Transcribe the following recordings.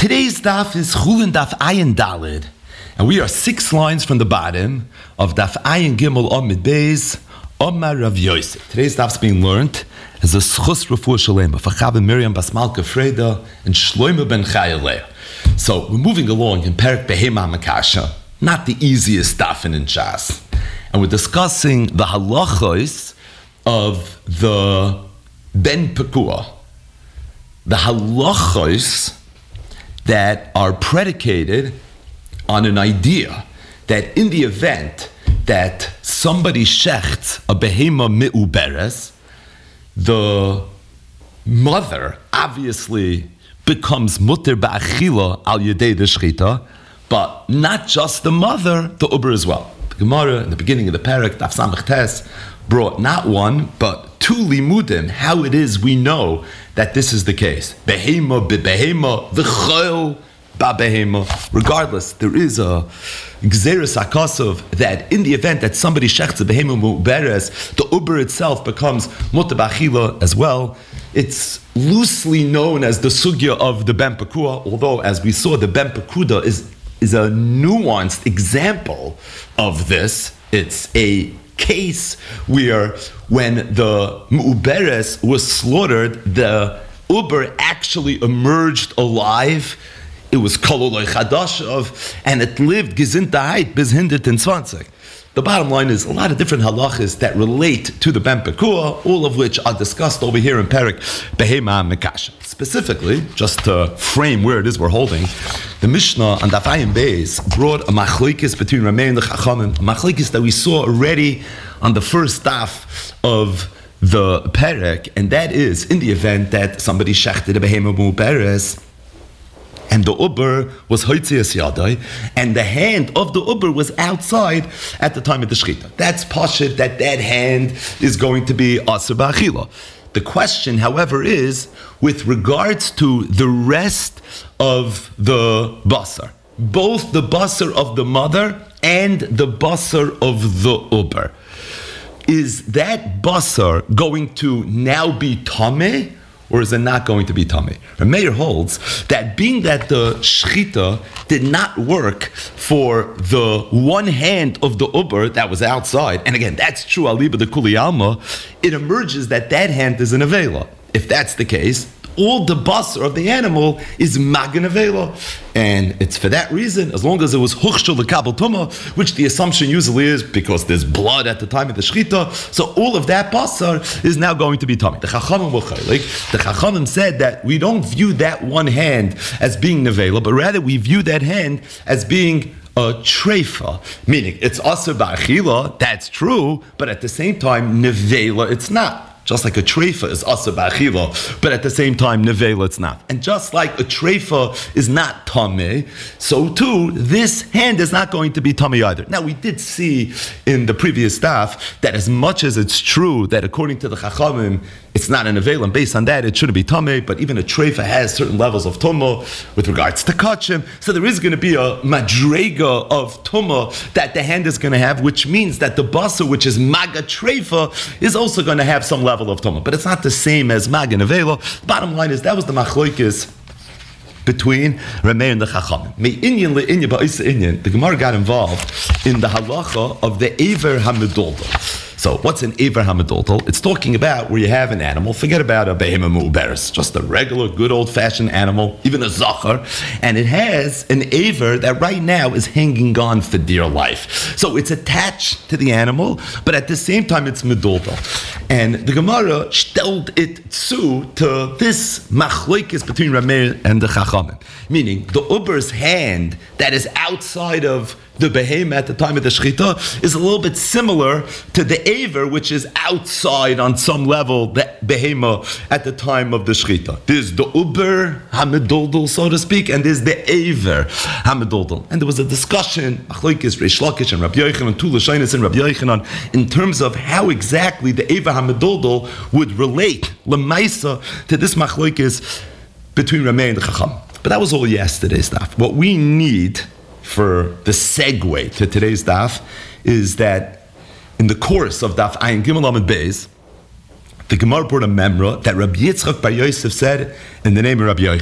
Today's daf is Chulin Daf Ayin Dalid, and we are 6 lines from the bottom of Daf Ayin Gimel Amid Beis Omar Rav Yosef. Today's daf is being learned as a Schus Refuah Shalema for Chav and Miriam Bas Malka Freda and Shlomo ben Chayaleh. So we're moving along in Perek Behema Makasha, not the easiest daf in Shas, and we're discussing the halachos of the Ben Pekua, the halachos that are predicated on an idea that in the event that somebody shechts a behema mi'uberes, the mother obviously becomes mutter ba'achila al yedei de shchita, but not just the mother, the uber as well. The Gemara in the beginning of the parak, Daf Samach Tes, brought not one, but 2 limudim, how it is we know that this is the case. Behema b'behema, v'chol ba'behema. Regardless, there is a gzeres hakasov that in the event that somebody shechts a behema mu'beres, the uber itself becomes mutter b'achila as well. It's loosely known as the sugya of the Ben Pekua, although as we saw, the Ben Pekuda is a nuanced example of this. It's a case where when the mu'beres was slaughtered, the uber actually emerged alive. It was kololoi chadashav, and it lived gesintahait bis 120. The bottom line is a lot of different halachas that relate to the Ben Pekua, all of which are discussed over here in Perek Behema Mekasha. Specifically, just to frame where it is we're holding, the Mishnah on Daf Ayin Beis brought a machlokes between Rameh and the Chachamim, a machlokes that we saw already on the first daf of the Perek, and that is in the event that somebody shechted a behema mu'beres, and the uber was hoitzias yadai, and the hand of the uber was outside at the time of the shechita. That's pashut that hand is going to be aser ba'achila. The question, however, is with regards to the rest of the basar, both the basar of the mother and the basar of the uber. Is that basar going to now be tameh, or is it not going to be tameh? Meir holds that being that the shechita did not work for the one hand of the uber that was outside, and again, that's true aliba the kuli alma, it emerges that hand is an avela. If that's the case, all the basar of the animal is magen avela, and it's for that reason, as long as it was huchshul lekabel tumah, which the assumption usually is because there's blood at the time of the shechita, so all of that basar is now going to be tummy. The Chachamim were chaylik. The Chachamim said that we don't view that one hand as being nevela, but rather we view that hand as being a treifa, meaning it's aser ba'achila, that's true, but at the same time, nevela, it's not. Just like a treifa is aser ba'achila, but at the same time, nevela it's not. And just like a treifa is not tameh, so too, this hand is not going to be tameh either. Now, we did see in the previous daf that as much as it's true that according to the Chachamim, it's not an nevela, and based on that, it shouldn't be tameh, but even a treifa has certain levels of tumah with regards to kachim, so there is going to be a madrega of tumah that the hand is going to have, which means that the basar, which is maga treifa, is also going to have some level of tumah, but it's not the same as magen avela. Bottom line is that was the machlokes between Rameh and the Chachamim. The Gemara got involved in the halacha of the Eiver HaMedolda. So what's an Eiver HaMedolda? It's talking about where you have an animal, forget about a behema mu'beres, just a regular, good old-fashioned animal, even a zachar, and it has an Eiver that right now is hanging on for dear life. So it's attached to the animal, but at the same time it's medolda. And the Gemara stelled it to this machlokes between Rameh and the Chachamim, meaning the uber's hand that is outside of the behema at the time of the shechita is a little bit similar to the aver, which is outside on some level, the behema at the time of the shechita. There's the uber hamedodol, so to speak, and there's the aver hamedodol. And there was a discussion, machlokes Reish Lakish and Rabbi Yochanan, two Lashonos and Rabbi Yochanan, in terms of how exactly the aver hamedodol would relate lemaisa to this machlokes between Rameh and the Chacham. But that was all yesterday's stuff. What we need for the segue to today's daf is that in the course of daf Ayin Gimel Amud Beis, the Gemara brought a memra that Rabbi Yitzchak Bar Yosef said in the name of Rabbi Yochanan.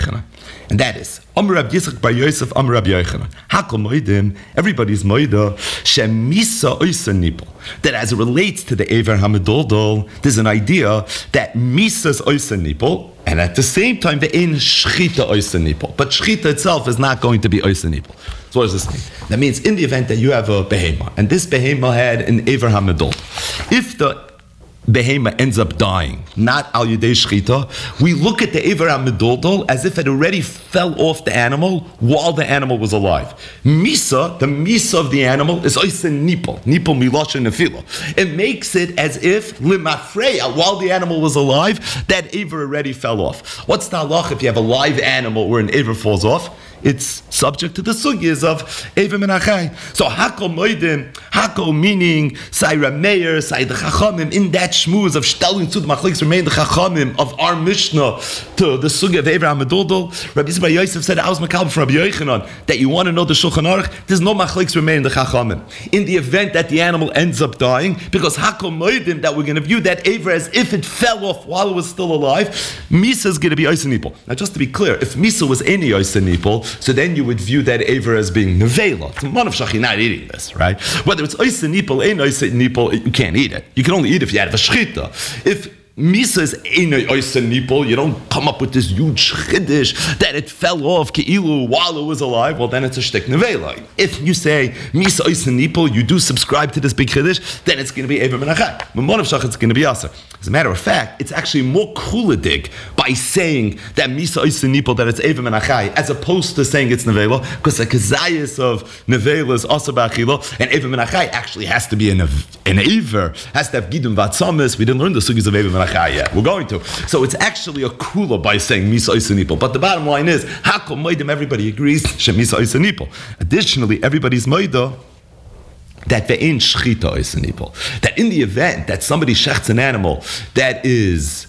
And that is, Amar Rab Yitzchak bar Yosef, Amar Rab Yochanan. Hakol moedim, everybody's moida, shemisa oisa nipol. That as it relates to the Ever Hamedoldol, there's an idea that misa's oisa nipol, and at the same time, the in shchita oisa nipol. But shchita itself is not going to be oisa nipol. So what does this mean? That means in the event that you have a behema, and this behema had an Ever Hamedol, if the behema ends up dying, not al yedei shchita, we look at the Ever HaMedoldol as if it already fell off the animal while the animal was alive. Misa, the misa of the animal, is oisa nipol milosha nefila. It makes it as if limafreya, while the animal was alive, that Ever already fell off. What's the halach if you have a live animal where an Ever falls off? It's subject to the sugyas of Ever Menachai. So Hakol Moedim, Hakol meaning Saira Meir, Saira the Chachamim, in that shmuz of Shtelin to the Machliks remain the Chachamim of our Mishnah to the sugya of Ever HaMedoldol. Rabbi Yisrael Yosef said, I was Makal from Rabbi Yochanan, that you want to know the Shulchan Aruch, there's no Machliks remain the Chachamim. In the event that the animal ends up dying, because Hakol Moedim, that we're going to view that Ever as if it fell off while it was still alive, Misa is going to be Oisa Nipol. Now just to be clear, if Misa was any Oisa Nipol, so then you would view that Ever as being nevela. It's a man of shach, not eating this, right? Whether it's oisa nipol, ain't oisa nipol, you can't eat it. You can only eat if you have a shchita. If Misa is ain't oisa nipol, you don't come up with this huge chiddush that it fell off keilu while it was alive, well then it's a shtek nevela. If you say Misa oisa nipol, you do subscribe to this big chiddush, then it's going to be Ever Menachai. Man of shach, it's going to be aser. As a matter of fact, it's actually more kuladig by saying that Misa oisa nipol, that it's Ever Menachai, as opposed to saying it's nevela, because the kazayas of nevela is aser ba'achila, and Ever Menachai actually has to be an Ever, has to have gidum vatzamis. We didn't learn the sugis of Ever Menachai yet. We're going to. So it's actually a kula by saying Misa oisa nipol. But the bottom line is, Hakol moedim, everybody agrees, Misa oisa nipol. Additionally, everybody's moida that ve'ein shchita oisa nipol. That in the event that somebody shechts an animal that is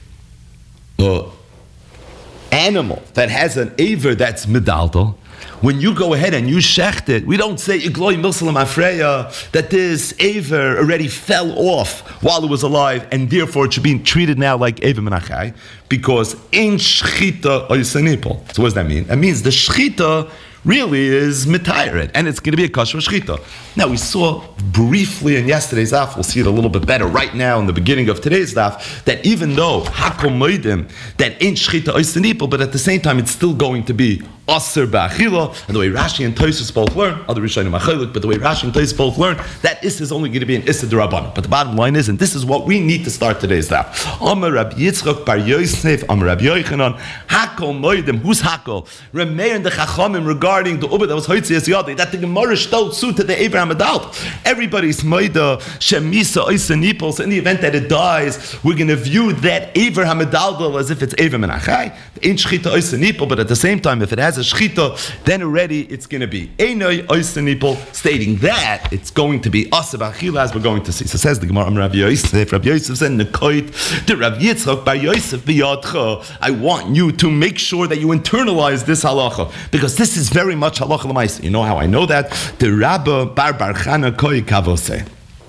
animal that has an aver that's medalto, when you go ahead and you shecht it, we don't say igloi milsalam afreya, that this aver already fell off while it was alive, and therefore it should be treated now like aver menachai, because in shchita oisa nipol. So what does that mean? It means the shchita really is mitayired, and it's going to be a kosher shchita. Now we saw briefly in yesterday's daf, we'll see it a little bit better right now in the beginning of today's daf, that even though hakol moedim, that ain't shchita oisa nipol, but at the same time it's still going to be aser ba'achila, and the way Rashi and Tosfos both learn, other Rishonim achelik, but the way Rashi and Tosfos both learn, that is only going to be an issa d'Rabbanan. But the bottom line is, and this is what we need to start today's daf. Amar Rabbi Yitzchak bar Yosef, Amar Rabbi Yochanan, hakol moedim, who's hakol? Remeir and the chachamim regarding the ubah that was hoitzias yadei, that the Gemara shtelt suit to the Abraham adult. Everybody's moida shemisa oisa nipol. So in the event that it dies, we're going to view that Abraham adult as if it's Abraham menachai. Ain't shchita oisa nipol, but at the same time, if it has a shchita, then already it's going to be einoi oisa nipol, stating that it's going to be asa b'achila, as we're going to see. So says the Gemara, Rabbi Yosef. Rabbi Yosef said, "Nekoit the Rabbi Yitzchak bar Yosef b'yadcha." I want you to make sure that you internalize this halacha, because this is very much halacha l'maisa. You know how I know that? The Rabbi bar Chana koi kavose,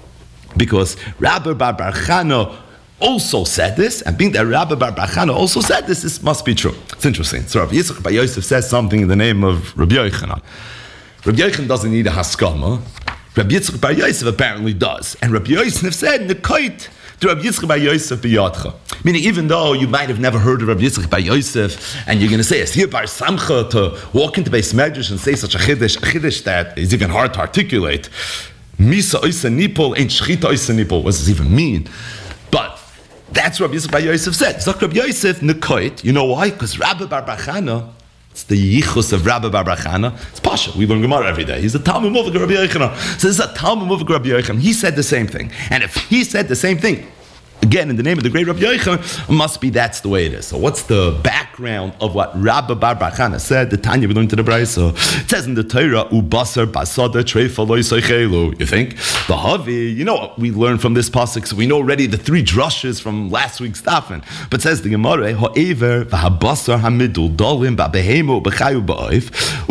because Rabbi bar Chana also said this, and being that Rabbi bar Chana also said this, this must be true. It's interesting. So Rabbi Yitzchak bar Yosef says something in the name of Rabbi Yochanan. Rabbi Yochanan doesn't need a haskama. Rabbi Yitzchak bar Yosef apparently does, and Rabbi Yosef said nekait to Rabbi Yitzchak bar Yosef b'yadcha. Meaning, even though you might have never heard of Rabbi Yitzchak bar Yosef, and you're going to say, "Is here bar Samcha to walk into Beis Medrash and say such a chiddush that is even hard to articulate? Misa oisa nipol ain't shchita oisa nipol. What does this even mean?" But that's what Rabbi Yitzchak bar Yosef said. Zok Rabbi Yosef nekoit. You know why? Because Rabbi bar Chana, it's the yichus of Rabbi bar Chana. It's Pasha. We learn Gemara every day. He's a Talmud Muvak Rabbi Yochanan. So this is a Talmud Muvak Rabbi Yochanan. He said the same thing. And if he said the same thing, again, in the name of the great Rabbi Yochanan, it must be that's the way it is. So what's the background of what Rabbi bar Chana said? The Tanya we learned to the Brayso. It says in the Torah, "Ubasar basada treifa lo yisochelu." You think the Havi? You know what we learned from this pasuk? So we know already the three drushes from last week's Tafin. But says the Gemara, "Ho'ever v'habasar hamidul dolim ba'behemu b'chayu ba'oif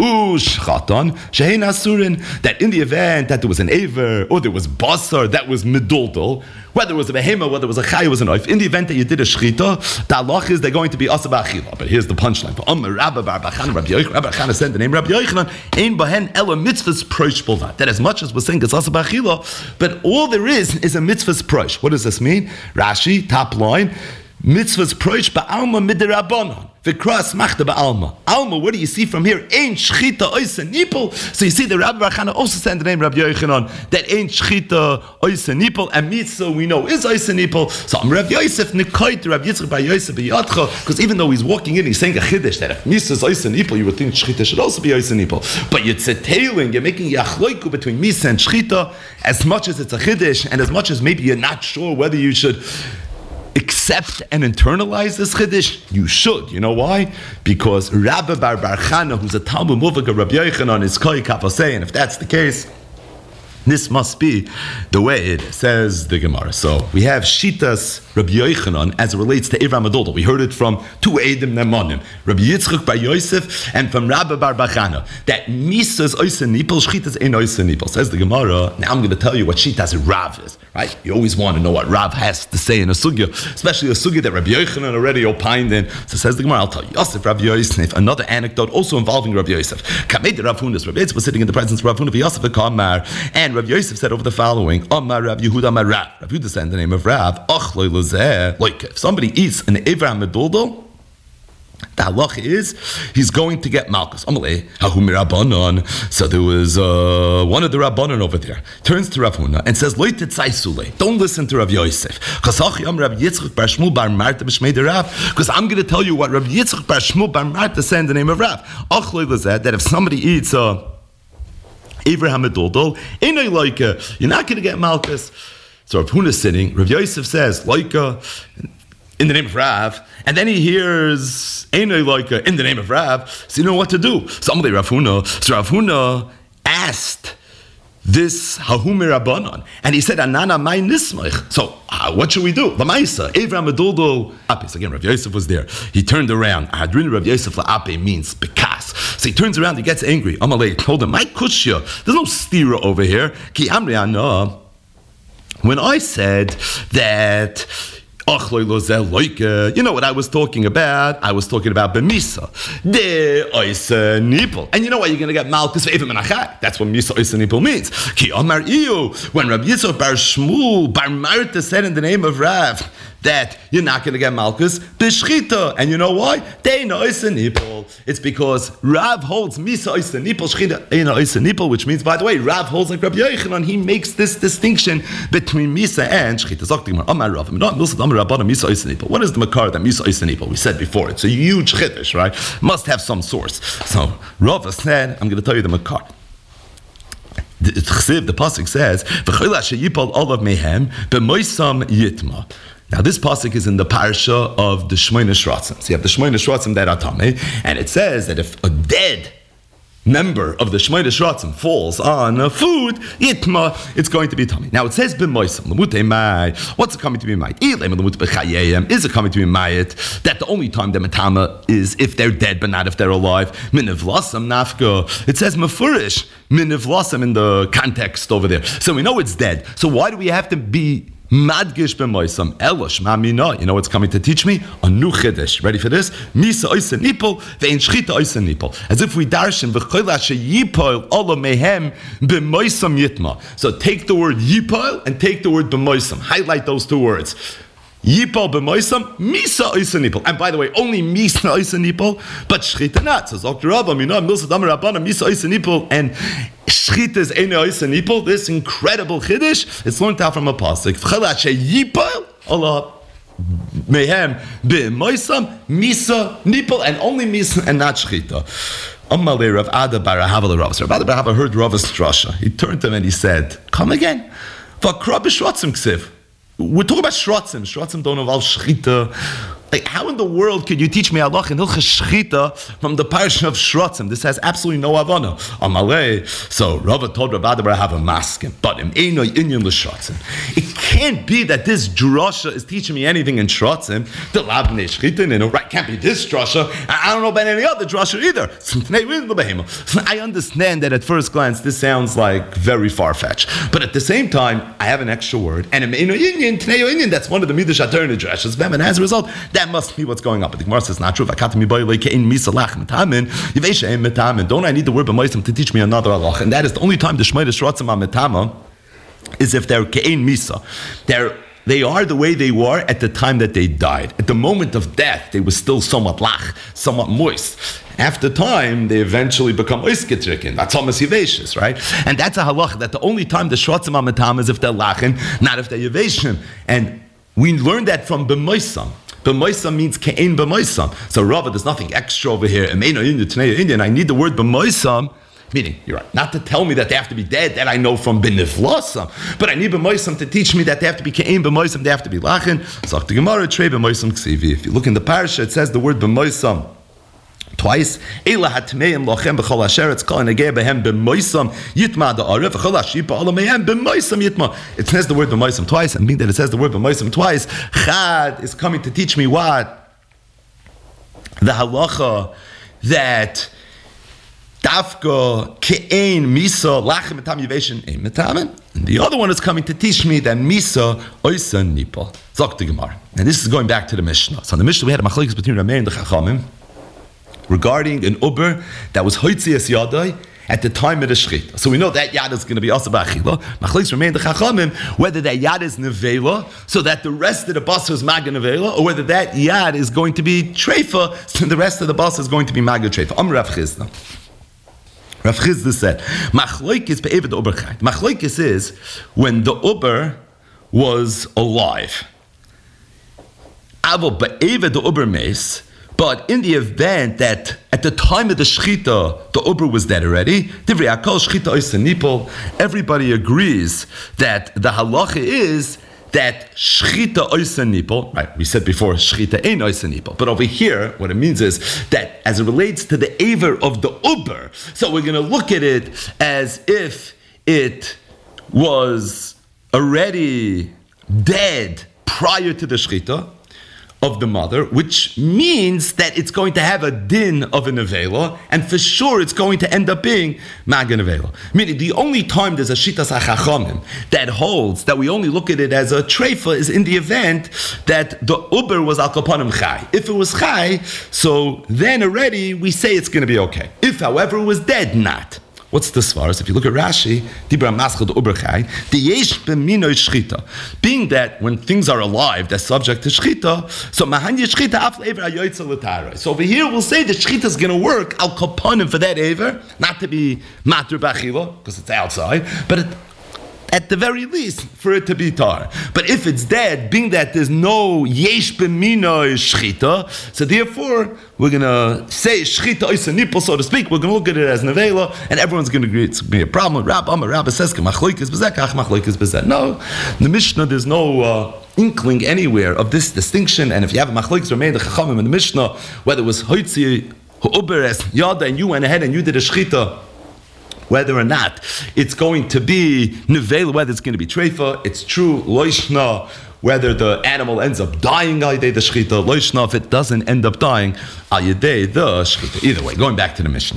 u'shchatan shehein asurin." That in the event that there was an aver or there was basar that was miduldol, whether it was a behema, whether it was a a chai was an oif. In the event that you did a shchita, the halach is they're going to be asa b'achila. But here's the punchline. Rabbi Bar Bachana, Rabbi Yochanan said the name Rabbi Yochanan, ein bahen ela mitzvahs proish bolvat. That as much as we're saying it's asa b'achila, but all there is a mitzvahs proish. What does this mean? Rashi, top line, mitzvahs proish ba'alma midirabanan. V'kras machta ba'alma. Alma, what do you see from here? Ein shchita oisa nipol. So you see the Rabbi Barchana also said the name Rabbi Yochanan that ein shchita oisa nipol, and mitzvah we know is oisa nipol. So I'm Rabbi Yosef Nikoit, Rabbi Yitzchak Bar Yosef B'yatcha, because even though he's walking in, he's saying a chiddush that if mitzvah is oisa nipol, you would think shchita should also be oisa nipol. But you're tzitailing, you're making yachloiku between mitzvah and shchita, as much as it's a chiddush, and as much as maybe you're not sure whether you should accept and internalize this chiddush, you should. You know why? Because Rabbi Bar Barchana, who's a Talmud Muvak of Rabbi Yochanan, is koi kapasei, and if that's the case, this must be the way it says the Gemara. So we have Shitas Rabbi Yochanan as it relates to Ivram Adolda. We heard it from two Eidim Nemanim, Rabbi Yitzchak Bar Yosef and from Rabbi Bar Bachana, that Misa's Oisa Nipol, Shitas ain't Oisa Nipol. Says the Gemara. Now I'm going to tell you what Shitas Rav is. Right? You always want to know what Rav has to say in a sugya, especially a sugya that Rabbi Yochanan already opined in. So says the Gemara, I'll tell you. Yosef Rabbi Yosef, another anecdote also involving Rabbi Yosef. Kamed Rav Hunas, Rabbi Yosef was sitting in the presence of Rav Hunas, Yosef Kamar, and Rabbi Yosef said over the following: Amar Rav Yehuda Amar Rav. Rav Yehuda said in the name of Rav, Achloi Lozeh, like if somebody eats an Avraham Meduldal, the halach is he's going to get malchus. Amalei hahumi rabbanon. So there was one of the rabbanon over there turns to Rav Huna and says, "Lo tetzaisule." Don't listen to Rav Yosef. Because I'm going to tell you what Rav Yitzchak Bar Shmuel Bar Marta said in the name of Rav. That if somebody eats Avraham Meduldal, you're not going to get malchus. So Rav Huna is sitting. Rav Yosef says, "Loika," in the name of Rav, and then he hears Einoi Loika in the name of Rav, so you know what to do. So Rav Huna asked this Hahumi Rabbanon, and he said, Anana mai nismach. So what should we do? Lamaisa, Avraham Meduldal apes. Again, Rav Yosef was there. He turned around. Hadrin Rav Yosef la'ape means bekas. So he turns around, he gets angry. Amalei told him, my kushya, there's no stira over here. Ki amri ana. When I said that you know what I was talking about? I was talking about B'misa. De Oisa Nipol. And you know why you're going to get Malchus Ve'evim Menachai? That's what Misa Oisa Nipol means. Ki Amar Iyu. When Rabbi Yitzchak Bar Shmuel Bar Marta said in the name of Rav that you're not going to get Malchus B'shchita. And you know why? De Oisa Nipol. It's because Rav holds Misa Oisa Nipol, Shchita Eina Oisa Nipol, which means, by the way, Rav holds like Rabbi Yochanan. He makes this distinction between Misa and Shchita. Amar Rav. What is the makar that Misa Oisa Nipol? We said before, it's a huge chiddush, right? Must have some source. So Rav said, I'm going to tell you the makar. The pasuk says, now this pasuk is in the parsha of the Shmoyne Shratzim. So you have the Shmoyne Shratzim that are tamei, and it says that if a dead member of the Shmoyne Shratzim falls on food, yitma, it's going to be tummy. Now it says b'moisam, l'mutei mai. What's it coming to be mai? Is it coming to be mayit that the only time the matama is if they're dead but not if they're alive? Minivlasam nafka. It says mafurish minivlasam in the context over there. So we know it's dead. So why do we have to be Madgish b'moisam elosh mamina? You know what's coming to teach me? A new chiddush. Ready for this? Misa oisa nipol ve'in shchita oisa nipol. As if we darshan v'chol asher yipol ola mehem b'moisam yitma. So take the word yipol and take the word b'moisam. Highlight those two words. Yipol b'moisam, misa oisa nipol. And by the way, only misa oisa nipol, but shchita not. So Dr. Rabba, mina milsa damar rabbana misa oisa nipol and shchita is eine oisa nipol. This incredible chiddush, it's learned out from a pasuk. V'chala she yipol Allah mehem b'moisam misa nipol, and only misa and not shchita. Amalei Rav Ada bar Ahava l'Rav. So Rav Ada bar Ahava heard Rav's drasha. He turned to him and he said, "Come again." V'akra b'shratzim ksiv. We're talking about shratzim. Shratzim don't involve shchita. Like, how in the world could you teach me halacha in Hilchos Shchita from the parsha of Shrotzim? This has absolutely no havana. Amalei. So Rava told Rav Adabar have a maskim, but im einoi inyan l'Shrotzim. It can't be that this drasha is teaching me anything in Shrotzim. The lavnei Shchita, right? Can't be this drasha. I don't know about any other drasha either. So I understand that at first glance this sounds like very far-fetched, but at the same time I have an extra word, and im einoi inyan, tnei inyan. That's one of the midrash aterna drashas. And as a result, that must be what's going on. But the Gemara says not true. Don't I need the word b'moisim to teach me another halach? And that is the only time the Shmeidah Shrotzim on metama is if they're ke'ein misa. They are the way they were at the time that they died. At the moment of death, they were still somewhat lach, somewhat moist. After time, they eventually become oisketrikin. That's almost yevashis, right? And that's a halach that the only time the Shrotzim on metama is if they're lachin, not if they're yevashim. And we learned that from b'moisam. B'moisam means ke'ein b'moisam. So Rava, there's nothing extra over here. I need the word b'moisam, meaning, you're right, not to tell me that they have to be dead, that I know from b'niflasam, but I need b'moisam to teach me that they have to be ke'ein b'moisam, they have to be lachin. So the Gemara, trei b'moisam ksivi. If you look in the parasha, it says the word b'moisam twice. Eila hatmeim lochem b'chol asher etzkal negeh behem b'moisam yitma da'aref b'chol ashipa alamehem b'moisam yitma. It says the word b'moisam twice, and being that it says the word b'moisam twice, Chad is coming to teach me what? The halacha that dafka ke'ein misa lachem etam yiveshin ein metamen. And the other one is coming to teach me that misa oisa nipa. Zok the Gemara. And this is going back to the Mishnah. So in the Mishnah we had a machlokes between Rameh and the Chachamim regarding an uber that was hoitzias yadai at the time of the shchita. So we know that yad is going to be also b'achila. Machlokes remain the chachamim whether that yad is nevela, so that the rest of the basar is maga nevela, or whether that yad is going to be treifa, so the rest of the basar is going to be maga treifa. Rav Chizda. Rav Chizda said, Machlokes be'eved the uber chayt. Machlokes is when the uber was alive. Avo be'eved the uber meis. But in the event that at the time of the shchita, the uber was dead already, everybody agrees that the halacha is that shchita oisa nipol, right? We said before, shchita ain't oisa nipol. But over here, what it means is that as it relates to the aver of the uber, so we're going to look at it as if it was already dead prior to the shchita of the mother, which means that it's going to have a din of an avela, and for sure it's going to end up being magen avela. Meaning the only time there's a shitas hachachamim that holds that we only look at it as a treifa is in the event that the uber was al kapanim chai. If it was chai, so then already we say it's going to be okay. If, however, it was dead, not. What's the svaras? If you look at Rashi, Dibra Maschel the Uberchai, the Yesh b'minoi shchita. Being that when things are alive, they're subject to shchita, so mahanya shchita af lever ayoytza l'tara. So over here we'll say that shchita is going to work al kaponim for that aver, not to be matur b'achila, because it's outside, but at the very least, for it to be tar. But if it's dead, being that there's no yesh b'minoi shchita, so therefore, we're going to say shchita oisa nipol, so to speak, we're going to look at it as nevela, and everyone's going to agree it's going to be a problem. Rabba says, machloikis b'zeh, kach machloikis b'zeh. No, in the Mishnah, there's no inkling anywhere of this distinction, and if you have a machloikis remain the chachamim in the Mishnah, whether it was hoitzi, hu'uberes, yada, and you went ahead and you did a shchita, whether or not it's going to be nevela, whether it's going to be treifa, it's true, loishna, whether the animal ends up dying al yedei the shchita, loishna, if it doesn't end up dying al yedei the shchita. Either way, going back to the Mishnah.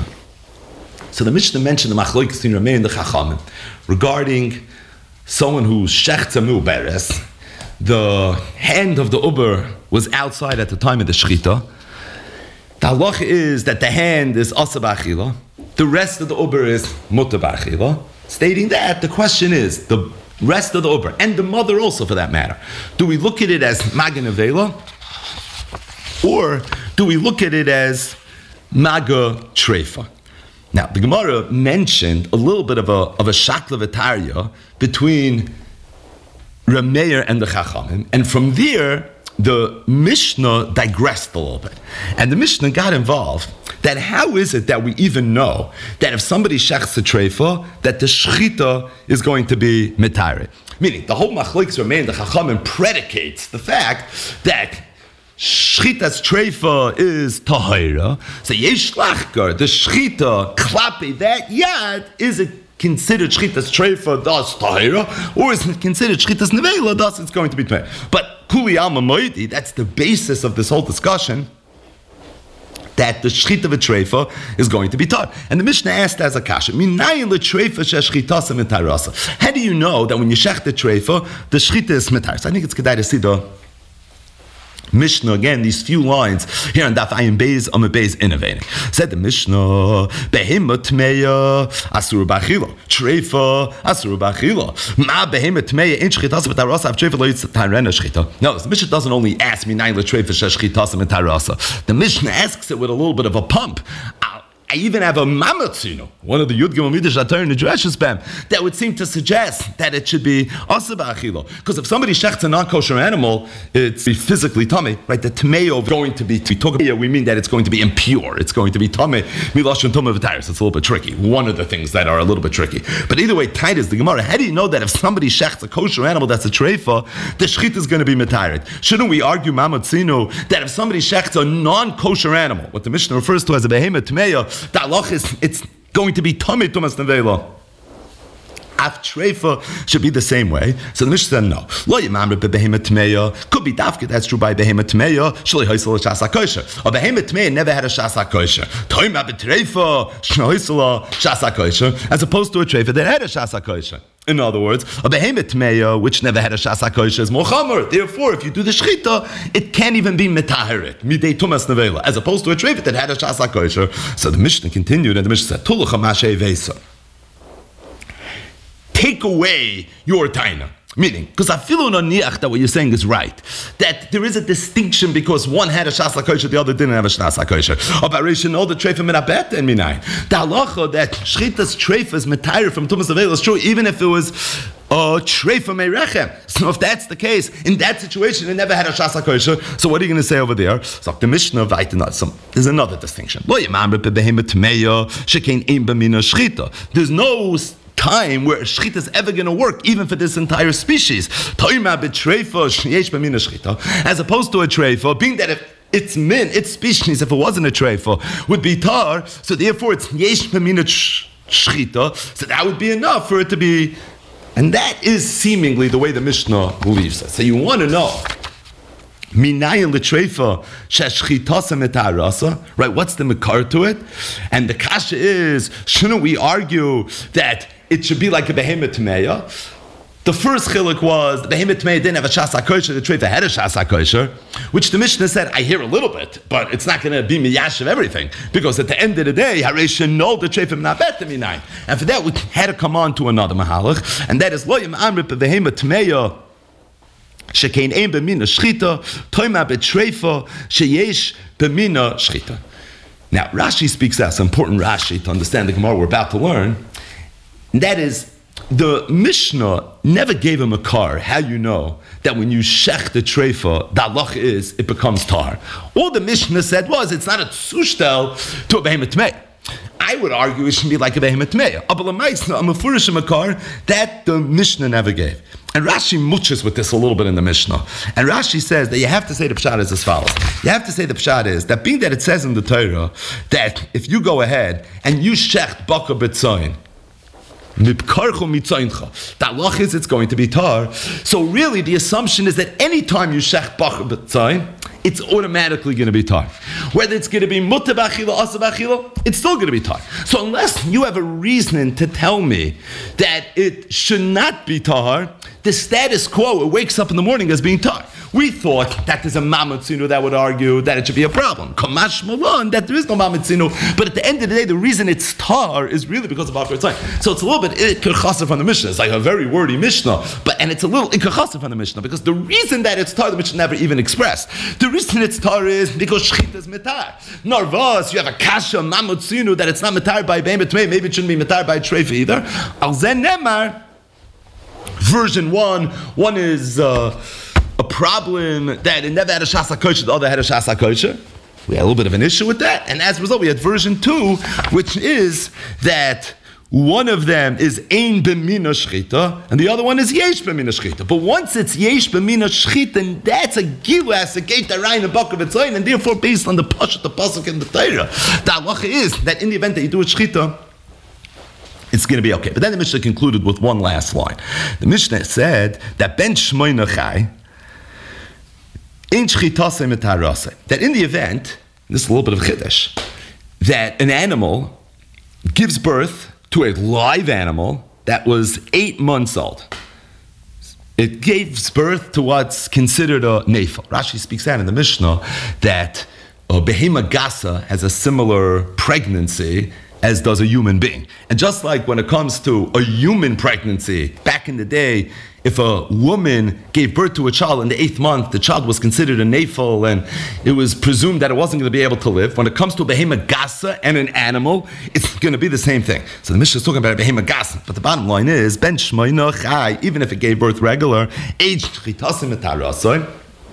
So the Mishnah mentioned the machlokes in Rameh and the Chachamim regarding someone who shechtamu beres, the hand of the uber was outside at the time of the shchita. The halacha is that the hand is asa b'achila, the rest of the uber is mutar b'achila. Stating that, the question is, the rest of the uber, and the mother also for that matter, do we look at it as magen avela, or do we look at it as maga treifa? Now, the Gemara mentioned a little bit of a shakla v'tarya between Rameir and the Chachamim, and from there, the Mishnah digressed a little bit. And the Mishnah got involved that how is it that we even know that if somebody shechs a treifa, that the shchita is going to be mitare? Meaning, the whole machlokes remain, the Chachamim predicates the fact that Shchitas treifa is tahira. So yesh lachgar, the shchita klape that yad, is it considered shchitas treifa das tahira, or is it considered shchitas nevela das it's going to be tmei? But kuli alma moidi, that's the basis of this whole discussion, that the shchita of a treifa is going to be taught. And the Mishnah asked as a kasha, minayin letreifa sheshchitasa mitarasa. How do you know that when you shech the treifa, the shchita is mitar? So I think it's kedai to see the Mishnah again, these few lines here on Daf Ayin Beis Amud Beis innovating. Said the Mishnah, behema tmeya asur b'achila, treifa asur b'achila. Ma behema tmeya in shchitas v'tarasa av treifa lo yitztarena shchita. No, the Mishnah doesn't only ask me nine letreifa shchitas v'tarasa. The Mishnah asks it with a little bit of a pump. I even have a mamatzino, one of the Yud Gimel Midrash Atar in the Dreshus Bam, that would seem to suggest that it should be asa b'achila. Because if somebody shechts a non-kosher animal, it's physically tummy, right? The tameo is going to be, we talk about, we mean that it's going to be impure. It's going to be tummy, milashon tummy v'tayris. It's a little bit tricky. One of the things that are a little bit tricky. But either way, Titus, the Gemara, how do you know that if somebody shechts a kosher animal that's a treifa, the shchit is going to be metayirid? Shouldn't we argue mamatzino that if somebody shechts a non-kosher animal, what the Mishnah refers to as a behemoth tmeya, the halach is it's going to be tummy tumas nevela. Af treifa should be the same way. So the Mishnah said no. Lo yimamre bebehemoth tmeya could be dafka. That's true by behemoth tmeya. Shloi hoysel shas hakosher. A behemoth tmeya never had a shas hakosher. Toima betreifa shnoisel shas hakosher, as opposed to a treifa that had a shas hakosher. In other words, a behemoth tmeya which never had a shas hakosher is more chamer. Therefore, if you do the shchita, it can't even be metahirit midei tumas nevela, as opposed to a treifa that had a shas hakosher. So the Mishnah continued, and the Mishnah said, "Tulucha mashe vesa." Take away your taina. Meaning, because I feel that what you're saying is right, that there is a distinction because one had a shas hakosher, the other didn't have a shas hakosher. Operation all the treifa minabet and minayin. The halacha that shchitas treifa is metayir from tumas avela is true, even if it was treifa meirechem. So if that's the case, in that situation, it never had a shas hakosher. So what are you going to say over there? So the Mishnah there's another distinction. There's no time where shchita is ever going to work, even for this entire species. As opposed to a treifa, being that if its species, if it wasn't a treifa, would be tar, so therefore it's yesh b'mina shchita, so that would be enough for it to be, and that is seemingly the way the Mishnah believes it. So you want to know, minayin l'treifa sheshchitasa metarasa, right? What's the makar to it? And the kasha is, shouldn't we argue that it should be like a behemoth tmeya? The first chiluk was the behemoth tmeya didn't have a shas hakosher, the treifa had a shas hakosher, which the Mishnah said, I hear a little bit, but it's not going to be miyash of everything, because at the end of the day, haresh no the treifa not better minayin, and for that we had to come on to another mahalach, and that is lo yim amrip behemoth tmeya shekein ein b'mina shchita toima betreifa sheyesh b'mina shchita. Now Rashi speaks that's an important Rashi to understand the Gemara we're about to learn. And that is, the Mishnah never gave him a car. How you know that when you shech the treifa, the halach is it becomes tar. All the Mishnah said was it's not a tzushtel to a behemoth tmei. I would argue it should be like a behemoth tmei. A mefurish makar that the Mishnah never gave. And Rashi muches with this a little bit in the Mishnah. And Rashi says that you have to say the pshat is as follows. You have to say the pshat is that being that it says in the Torah that if you go ahead and you shecht baka b'tzayin, the halach is it's going to be tar. So really the assumption is that anytime you shech bachar b'tzayin, it's automatically going to be tar. Whether it's going to be muta b'achila, asa b'achila, it's still going to be tar. So unless you have a reason to tell me that it should not be tar, the status quo, it wakes up in the morning as being tar. We thought that there's a mamatzino that would argue that it should be a problem. Kamash malon, that there is no mamatzino. But at the end of the day, the reason it's tar is really because of Bachar Tzayim. So it's a little bit ikar from the Mishnah. It's like a very wordy Mishnah. And it's a little ikar from the Mishnah because the reason that it's tar, the Mishnah never even expressed. The reason it's tar is because shchita is metar. Narvas, you have a kasha, mamatzino, that it's not metar by behemoth tmei. Maybe it shouldn't be metar by treifa either. Al zen nemar, version one is a problem that it never had a shas hakosher, the other had a shas hakosher. We had a little bit of an issue with that, and as a result, we had version 2, which is that one of them is ein b'mina shchita, and the other one is yesh b'mina shchita. But once it's yesh b'mina shchita, and that's a gilas, a gate that in a buck of its own, and therefore based on the pasuk, the pasuk in the Torah, the halacha is that in the event that you do a shchita, it's going to be okay. But then the Mishnah concluded with one last line. The Mishnah said that ben shmoina chai, ein shchitase mitarase. That in the event, this is a little bit of chiddush, that an animal gives birth to a live animal that was 8 months old. It gives birth to what's considered a nefel. Rashi speaks out in the Mishnah that a behema gasa has a similar pregnancy as does a human being. And just like when it comes to a human pregnancy, back in the day, if a woman gave birth to a child in the 8th month, the child was considered a nefel, and it was presumed that it wasn't going to be able to live. When it comes to a behema gasa and an animal, it's going to be the same thing. So the Mishnah is talking about a behema gasa, but the bottom line is, ben shmoina chai, even if it gave birth regular, aged chitasim etarasoi.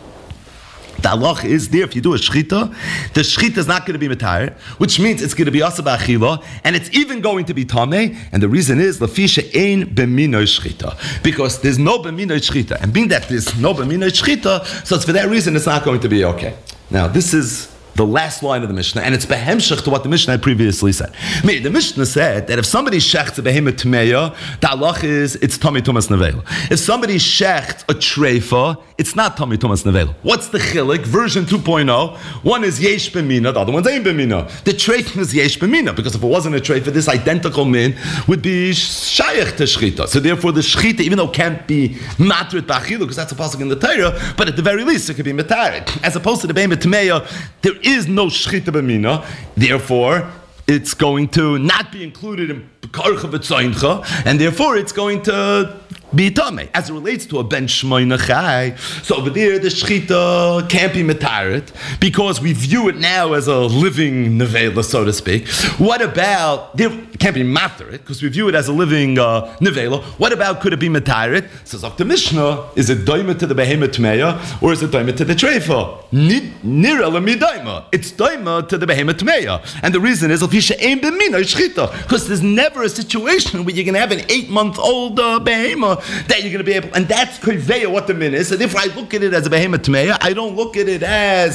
The halach is there, if you do a shchita, the shchita is not going to be metayr, which means it's going to be asa b'achila, and it's even going to be tameh, and the reason is, lafisha ein b'minoi shchita, because there's no b'minoi shchita, and being that there's no b'minoi shchita, so it's for that reason it's not going to be okay. Now, this is the last line of the Mishnah, and it's behemshech to what the Mishnah had previously said. The Mishnah said that if somebody shechts a behemoth tmeya, the halach is it's tummy tumas nevela. If somebody shechts a treifa, it's not tummy tumas nevela. What's the chilik? Version 2.0. One is yesh b'mina, the other one's ein b'mina. The treifa is yesh b'mina, because if it wasn't a treifa, this identical min would be shayach to shchita. So therefore, the shchita, even though it can't be matrit b'achilu, because that's a pasuk in the Torah, but at the very least, it could be metarit. As opposed to the behemoth tmeya, there is no shchita b'mina, therefore it's going to not be included in karcha v'tzoincha, and therefore it's going to be tameh. As it relates to a ben shmoina chai, so over there the shchita can't be metaret because we view it now as a living nevela, so to speak. What about, there can't be materet because we view it as a living nevela. What about, could it be metaret? Says the Mishnah, is it doima to the behemoth tmeya or is it doima to the treifa? Nira l'midaima. It's doima to the behemoth tmeya, and the reason is l'fisha ein b'mina shchita, because there's never a situation where you're going to have an 8-month-old behemoth that you're going to be able, and that's koveya what the min is. So if I look at it as a behema tmeya, I don't look at it as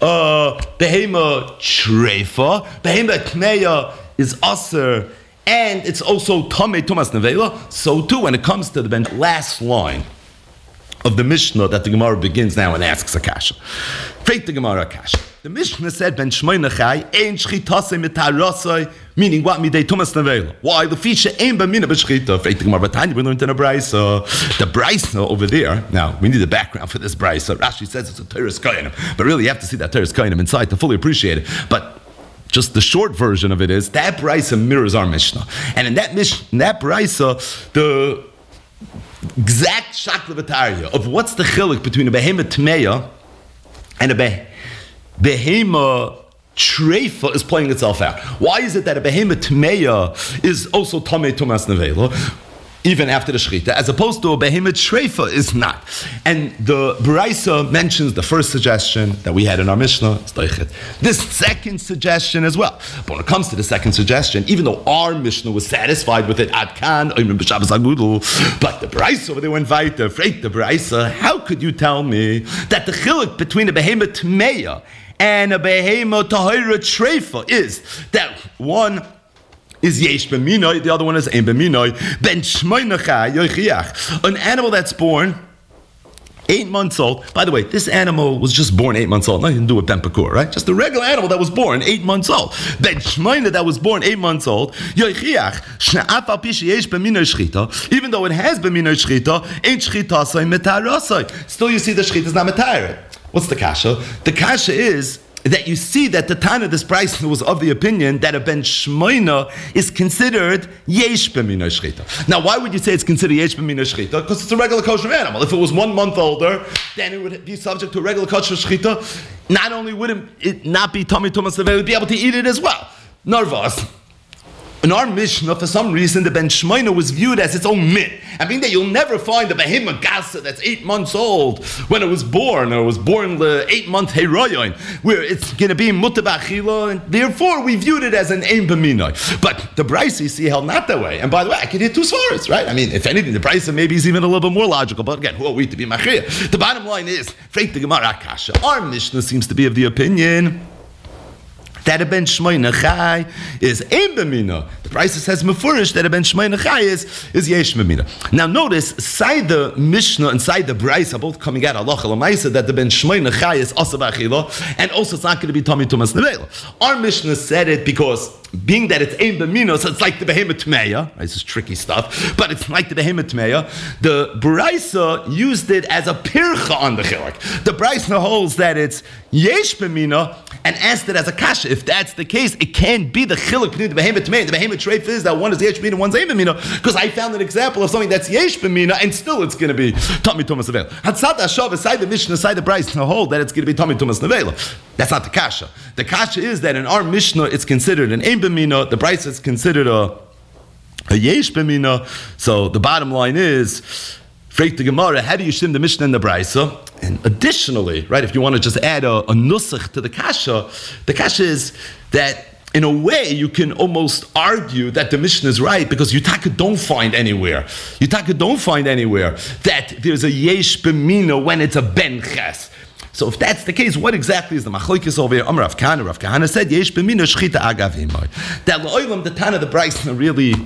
behema treifa. Behema tmeya is aser, and it's also tamei tumas nevela. So too, when it comes to the last line of the Mishnah that the Gemara begins now and asks a kasha. Freit the Gemara a kasha. The Mishnah said, ben shmoina chai, ein shchitase mitarasai, meaning what? Midei tumas nevela. Why? The fisha ein b'mina b'shchita. Freit the Gemara b'tanya, we learned in a brayso. The brayso over there, now, we need the background for this brayso. Rashi says it's a Teres Kohanim, but really you have to see that Teres Kohanim inside to fully appreciate it. But just the short version of it is, that brayso mirrors our Mishnah. And in that brayso, the exact shaklavataria of what's the chilik between a behema tmeya and a behema treifa is playing itself out. Why is it that a behema tmeya is also tamei tumas nevela, even after the shchita, as opposed to a behema treifa is not? And the Baraisa mentions the first suggestion that we had in our Mishnah, this second suggestion as well. But when it comes to the second suggestion, even though our Mishnah was satisfied with it, Adkan, but the Baraisa over there went weiter. Freit the Baraisa, how could you tell me that the chilik between a behema tmeya and a behema tahira treifa is that one is yesh b'minoi, the other one is ein b'minoi. Ben shmoina chai yochiach, an animal that's born 8 months old. By the way, this animal was just born 8 months old. Nothing to do with Ben Pekur, right? Just a regular animal that was born 8 months old. Ben shmoina that was born 8 months old. Yochiach shne'af al pi sheyesh b'minoi shchita, even though it has b'minoi shchita, ein shchita say metarasai. Still, you see the shchita is not metaret. What's the kasha? The kasha is that you see that the Tana, this price was of the opinion that a ben shmoina is considered yesh b'minoi shchita. Now, why would you say it's considered yesh b'minoi shchita? Because it's a regular kosher animal. If it was 1 month older, then it would be subject to a regular kosher shchita. Not only would it not be tummy tumas, it would be able to eat it as well. Narvas. In our Mishnah, for some reason, the Ben Shmoina was viewed as its own min. I mean that you'll never find a behemoth gasa that's 8 months old when it was born, or it was born the 8-month heroyon, where it's going to be mutar b'achila, and therefore we viewed it as an ein b'minoi. But the Brisa, you see, held not that way. And by the way, I could hear two svaras, right? I mean, if anything, the Brisa maybe is even a little bit more logical. But again, who are we to be machriya? The bottom line is, Freit the Gemara Akasha. Our Mishnah seems to be of the opinion that a ben shmoina chai is ein b'mina. The Brisa says mefurish that a ben shmoina chai is yesh b'mina. Now notice, side the Mishnah and side the Brisa both coming out halacha l'maisa that the ben shmoina chai is asa b'achila, and also it's not going to be tummy tumas nevela. Our Mishnah said it because being that it's ein b'mina, so it's like the behemoth tmeya. Right, this is tricky stuff, but it's like the behemoth tmeya. The Brisa used it as a pircha on the chilek. The Brisa holds that it's yesh b'mina and asked it as a kasha. If that's the case, it can't be the chiluk between the behemoth tmeya and the behemoth treif is that one is yesh b'mina and one's ein b'mina, because I found an example of something that's yesh b'mina and still it's going to be tummy tumas nevela. Hatzat hashav aside the Mishnah, aside the Brisa hold that it's going to be tummy tumas nevela. That's not the kasha. The kasha is that in our Mishnah it's considered an ein b'mina, the Brisa is considered a yesh b'mina. So the bottom line is, Freit the Gemara, how do you shim the Mishnah and the Brisa? And additionally, right, if you want to just add a nusach to the kasha is that in a way you can almost argue that the Mishnah is right, because you don't find anywhere that there's a yesh b'mina when it's a ben ches. So if that's the case, what exactly is the machlokes over here? Rav Kahana said yesh b'mina shchita agav himai. That l'olam the Tana the Brisa really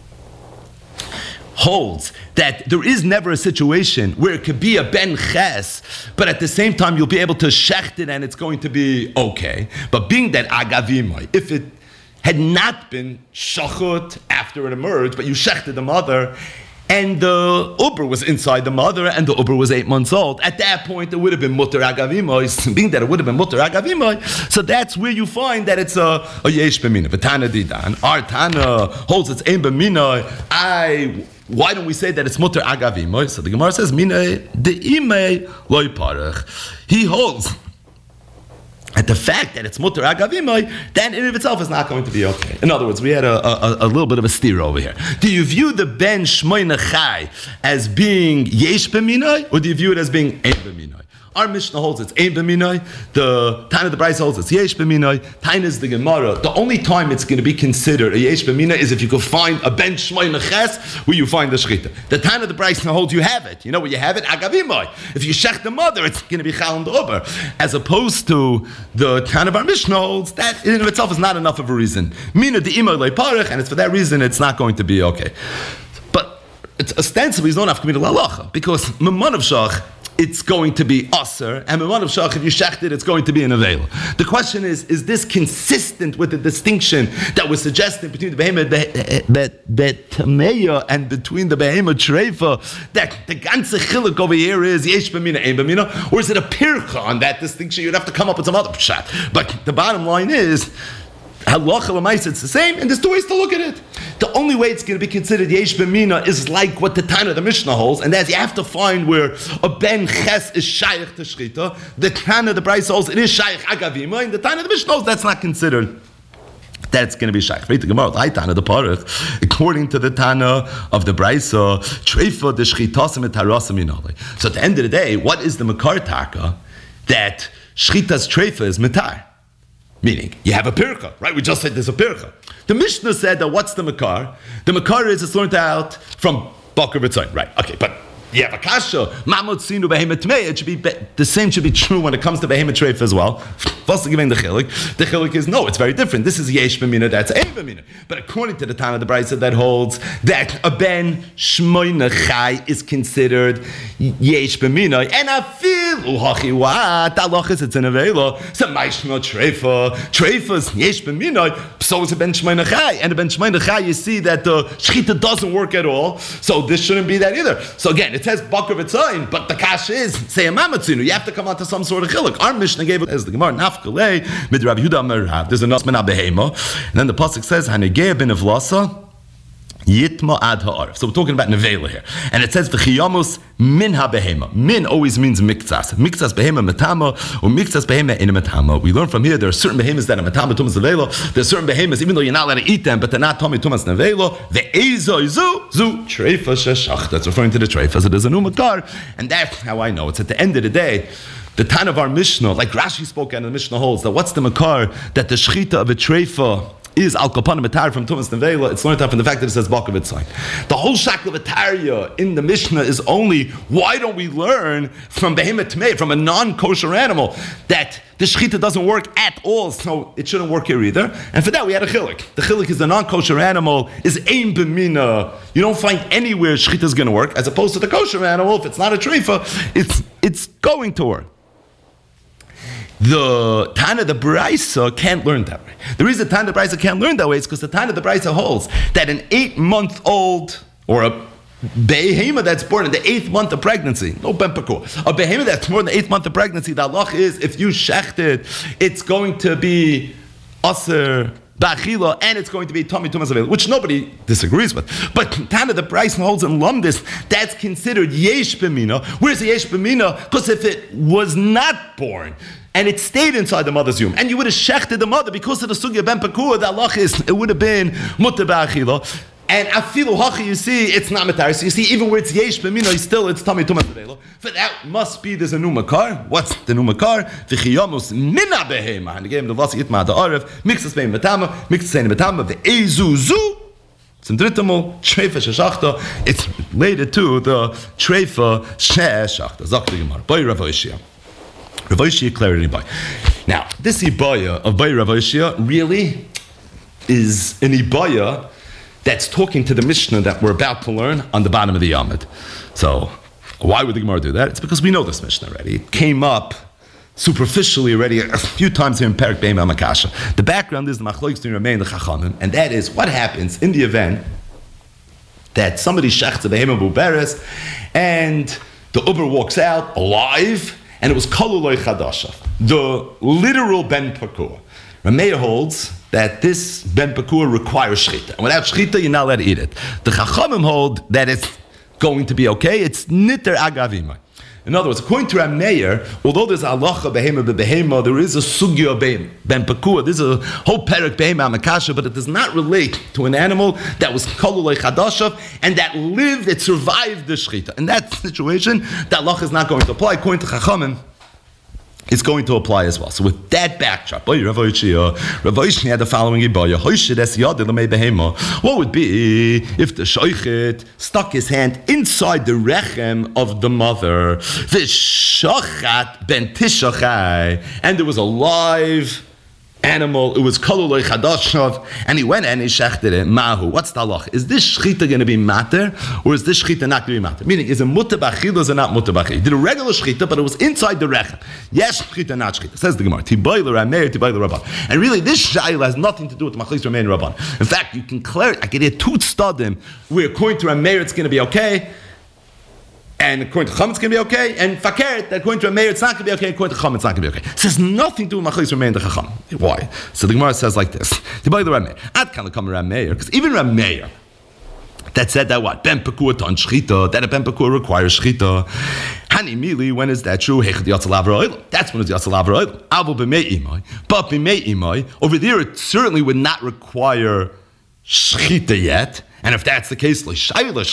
holds that there is never a situation where it could be a ben ches, but at the same time you'll be able to shecht it and it's going to be okay. But being that agavimai, if it had not been shachut after it emerged, but you shechted the mother, and the uber was inside the mother, and the uber was 8 months old, at that point it would have been mutar agavimai. Being that it would have been mutar agavimai, so that's where you find that it's a yesh b'mina. But Tana didan, our Tana holds it's ein b'mina. Why don't we say that it's mutar agavimai? So the Gemara says, mina de'imei loy parach. He holds at the fact that it's mutar agavimai, that in of itself is not going to be okay. In other words, we had a little bit of a steer over here. Do you view the ben shmoina chai as being yesh b'minai, or do you view it as being ein b'minai? Our Mishnah holds it's ein b'minai. The Tana the Brisa holds it's yesh b'minai. Tana is the Gemara. The only time it's going to be considered a yesh b'minai is if you could find a ben shmoina ches where you find the shchita. The Tana the Brisa holds you have it. You know where you have it? Agavimai. If you shech the mother, it's going to be chal and ober. As opposed to the Tana of our Mishnah holds that in of itself is not enough of a reason. Mina de'imai loy parach, and it's for that reason it's not going to be okay. But it's ostensibly not enough committed lalacha, because memon of shach it's going to be aser, and memon of shach if you shecht it, it's going to be an avail. The question is this consistent with the distinction that was suggested between the behemoth betmeya and between the behemoth treifa, that the ganze chiluk over here is yesh b'mina, ein b'mina, or is it a pircha on that distinction? You'd have to come up with some other pshat. But the bottom line is, halacha l'maisa, it's the same, and there's two ways to look at it. The only way it's going to be considered yesh b'mina is like what the Tana the Mishnah holds, and that's you have to find where a ben ches is shaykh to shchita. The Tana the Brisa holds it is shaykh agavima, and the Tana the Mishnah holds that's not considered. That's going to be shaykh. Right, the Gemara, I Tana the Parach, according to the Tana of the Brisa, treifa the shchitasim et harasim inale. So at the end of the day, what is the makar taka that shchita's treifa is mitar? Meaning, you have a pircha, right? We just said there's a pircha. The Mishnah said that what's the makar? The makar is it's learned out from Bakar B'Tzayin, right? Okay, but you have a kasha, mamot sinu behemoth tmei. It should be the same should be true when it comes to behemoth treif as well. First, giving the chilik. The chilik is no, it's very different. This is yesh b'mina, that's ein b'mina. But according to the Tana of the Brisa, that holds that a ben shmoina chai is considered yesh b'mina, and afilu hachi what halachas it's an avela. So ma'ishma treifa's yesh b'mina. So is a ben shmoina chai, and a ben shmoina chai. You see that the shchita doesn't work at all. So this shouldn't be that either. So again, it says bakar v'tzayin, but the kasha is say a mamatzinu. You have to come out to some sort of chiluk. Our Mishnah gave it as the Gemara nafkalei mid Rav Yehuda Merav. There's a nasman abehema, and then the pasuk says hanegei ben avlasa Yitma ad ha'arif. So we're talking about nevela here. And it says, v'chiyamus min ha-behema. Min always means miktsas. Miktsas behema metama, or miktsas behema in a metama. We learn from here there are certain behemoths that are metama tumas nevela. There are certain behemoths, even though you're not allowed to eat them, but they're not tummy tumas nevela. Ve'ezo zu treifa sheshach. That's referring to the treifa. So there's a new makar. And that's how I know. It's at the end of the day, the time of our Mishnah, like Rashi spoke and the Mishnah holds, that what's the makar? That the shechita of a treifa is al kapanim atar from Tumas Nevela. It's learned out from the fact that it says Bakav sign. The whole shackle of Ataria in the Mishnah is only, why don't we learn from Behemoth Tmei, from a non-kosher animal, that the shechita doesn't work at all, so it shouldn't work here either. And for that we had a chilik. The chilik is the non-kosher animal, is ein b'mina. You don't find anywhere shechita is going to work, as opposed to the kosher animal, if it's not a treifa, it's going to work. The Tana the Braisa can't learn that way. The reason Tana the Braisa can't learn that way is because the Tana the Braisa holds that an 8-month-old or a behema that's born in the 8th month of pregnancy, no ben pakur, a behema that's born in the 8th month of pregnancy, the halach is if you shecht it, it's going to be aser ba'achila, and it's going to be tummy tumas available, which nobody disagrees with. But Tana the Braisa holds in Lumdis, that's considered yesh b'mina. Where's the yesh b'mina? Because if it was not born, and it stayed inside the mother's womb, and you would have shechted the mother because of the sugya ben pakur, the halach is it would have been mutter ba'achila. And afilu hachi, you see, it's not matar. So you see, even where it's yesh b'mina, it's tummy tumas avelo. For that must be there's a new makar. What's the new makar? V'chiyamus mina behema. And again, the vasi itma the arif mixes bein matama, mixes bein matama. Ve'ezuzu. It's in drittamol treifa sheshachta. It's related to the treifa sheshachta. Zakti gemara. By Rav Oshia. Rav Oshia clarity by. Now, this ibaya of by Rav Oshia really is an ibaya that's talking to the Mishnah that we're about to learn on the bottom of the Yamid. So, why would the Gemara do that? It's because we know this Mishnah already. It came up superficially already a few times here in Perek Be'ema Makasha. The background is the Machlokes between Rameh and the Chachamim, and that is what happens in the event that somebody shechts a behema buberes, and the Uber walks out alive, and it was Kaluloi Chadasha, the literal Ben Pakur. Rameh holds that this Ben Pakur requires shchita. And without shchita, you're not allowed to eat it. The Chachamim hold that it's going to be okay. It's niter agavima. In other words, according to Rav Meir, although there's halacha behema b'behema, there is a sugya Ben Pakur. There's a whole perek behema makasha, but it does not relate to an animal that was kolulei chadashav and that lived, it survived the shchita. In that situation, that halacha is not going to apply. According to Chachamim, it's going to apply as well. So with that backdrop, Rav Oshia had the following ibaya. What would be if the shoichet stuck his hand inside the rechem of the mother, v'shachat ben tishachai, and there was a live animal, it was kolulei chadashav, and he went and he shechted it. Mahu, what's the halach? Is this shchita going to be matter, or is this shchita not going to be matter? Meaning, is it mutter b'achila, or is it not mutter b'achila? He did a regular shchita, but it was inside the rechem. Yes, shchita, not shchita. Says the Gemara, tibai l'ramei, tibai l'rabban. And really, this shayla has nothing to do with Machlis Ramei and Rabban. In fact, you can clear it. I can hear two stadim where according to Ramei, it's going to be okay, and according to Chum, it's going to be okay. And Fakert, that according to Rameir, it's not going to be okay. According to Chum, it's not going to be okay. It has nothing to do with Machlis Rameir and the Chacham. Why? So the Gemara says like this. The Rameir. Ad can come Rameir, because even Rameir, that said that what? Ben Pakur ton shchita, that a Ben Pakur requires shchita. Hani mili, when is that true? Hechad yatzal avra oil. That's when it's yatzal avra oil. Avo b'mei imai. But b'mei imai, over there it certainly would not require shchita yet. And if that's the case, maybe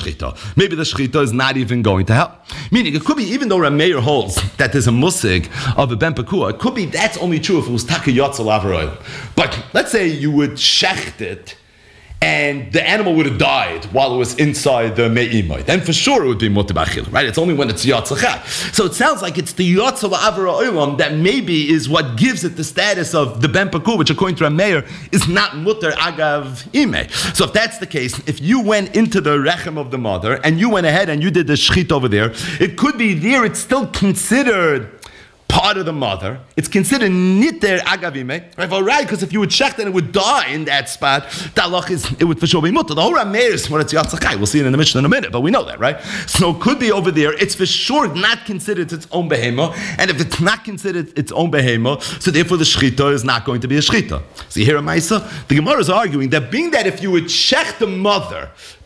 the shchita is not even going to help. Meaning, it could be, even though Rameir holds that there's a musig of a ben pakua, it could be that's only true if it was taka yatzal avroil. But let's say you would shecht it, and the animal would have died while it was inside the me'imai. Then for sure it would be mutar b'achila, right? It's only when it's yatzachah. So it sounds like it's the yatzal avra oilam that maybe is what gives it the status of the ben pakur, which according to Rameir is not mutar agav imei. So if that's the case, if you went into the rechem of the mother and you went ahead and you did the shchit over there, it could be there it's still considered part of the mother. It's considered niter agavime, right? Because if you would check, then it would die in that spot. The halach is it would for sure be mutter. The whole Rameir is when it's yatzachai. We'll see it in the Mishnah in a minute, but we know that, right? So it could be over there. It's for sure not considered its own behema, and if it's not considered its own behema, so therefore the shchita is not going to be a shchita. So here, Maisa, the Gemara is arguing that being that if you would check the mother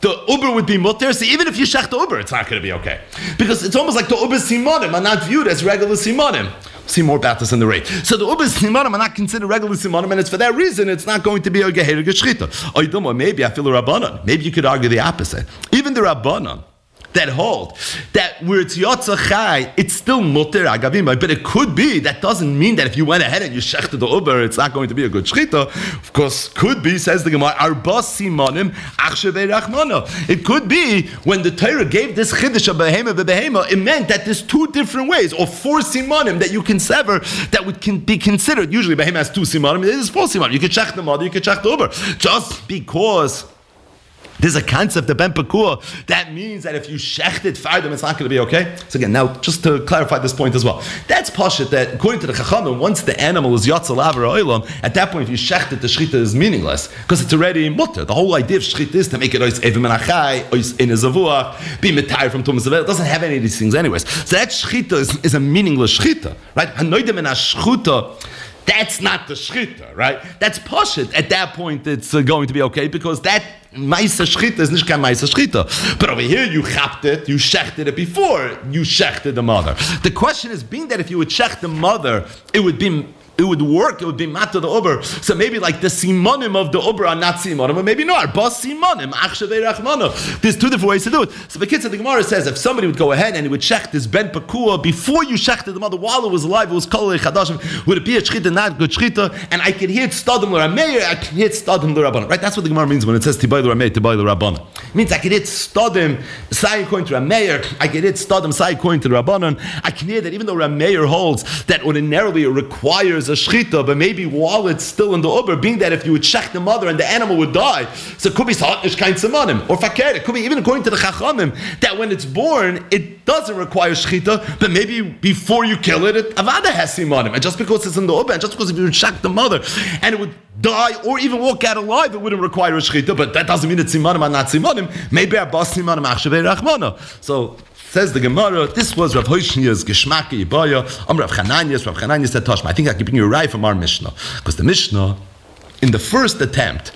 the uber would be mutter. So even if you shech the uber, it's not going to be okay. Because it's almost like the uber simonim are not viewed as regular simonim. See more about this in the rate. So the uber simonim are not considered regular simonim, and it's for that reason it's not going to be a geherig shchita. Or maybe I feel a rabbanon. Maybe you could argue the opposite. Even the rabbanon that hold that where it's yotza chai, it's still mutter agavim, but it could be. That doesn't mean that if you went ahead and you shechted the uber, it's not going to be a good shchita. Of course, could be, says the Gemara, arbas simonim achshavei rachmana. It could be when the Torah gave this chiddush of behema v'behema, it meant that there's two different ways, or four simonim that you can sever that would be considered. Usually behema has two simonim, it is four simonim. You could shech the mother, you could shech the uber. Just because there's a concept of ben pekua, that means that if you shecht it fardim, it's not going to be okay. So again, now just to clarify this point as well, that's pashut that according to the Chachamim, once the animal is yotzel avar oilam, at that point if you shecht it, the shechita is meaningless because it's already mutter. The whole idea of shechita is to make it ois evim menachai, ois in a zavuach, be mitayr from tumas avel. It doesn't have any of these things anyways. So that shechita is a meaningless shechita, right? Hanoidim en ashchuta. That's not the shchita, right? That's pashut. At that point, it's going to be okay because that ma'isa shchita is nicht kein ma'isa shchita. But over here, you chapped it, you shechted it before you shechted the mother. The question is, being that if you would shech the mother, it would work, it would be matter the uber. So maybe like the simonim of the uber are not simonim, or maybe no, are bas simonim, achshavei rachmana. There's two different ways to do it. So the kids of the Gemara says, if somebody would go ahead and he would shech this ben pekua before you shechted the mother, while it was alive, it was kolei chadashim, would it be a shchita, not good shchita? And I could hear it stadim l'rameir, I can hear it stadim l'rabbanan. Right? That's what the Gemara means when it says tibay l'rameir, tibay l'rabbanan. It means I could hit stadim, sai according to Rameir, I could hit stadim, sai according to the Rabbanan. I can hear that even though Rameir holds that ordinarily it requires a shchita, but maybe while it's still in the uber, being that if you would shech the mother and the animal would die, so it could be sa'atnish kain simonim, or fakir, it could be even according to the Chachamim, that when it's born, it doesn't require shchita, but maybe before you kill it, avada has simonim, and just because it's in the uber, and just because if you would shech the mother, and it would die, or even walk out alive, it wouldn't require a shchita, but that doesn't mean it's simonim or not simonim, maybe a bas simonim achshavei rachmana. So, says the Gemara, this was Rav Hoshniya's Geshmaki Ibaya, Rav Chananya said Tashma. I think I can bring you right from our Mishnah. Because the Mishnah, in the first attempt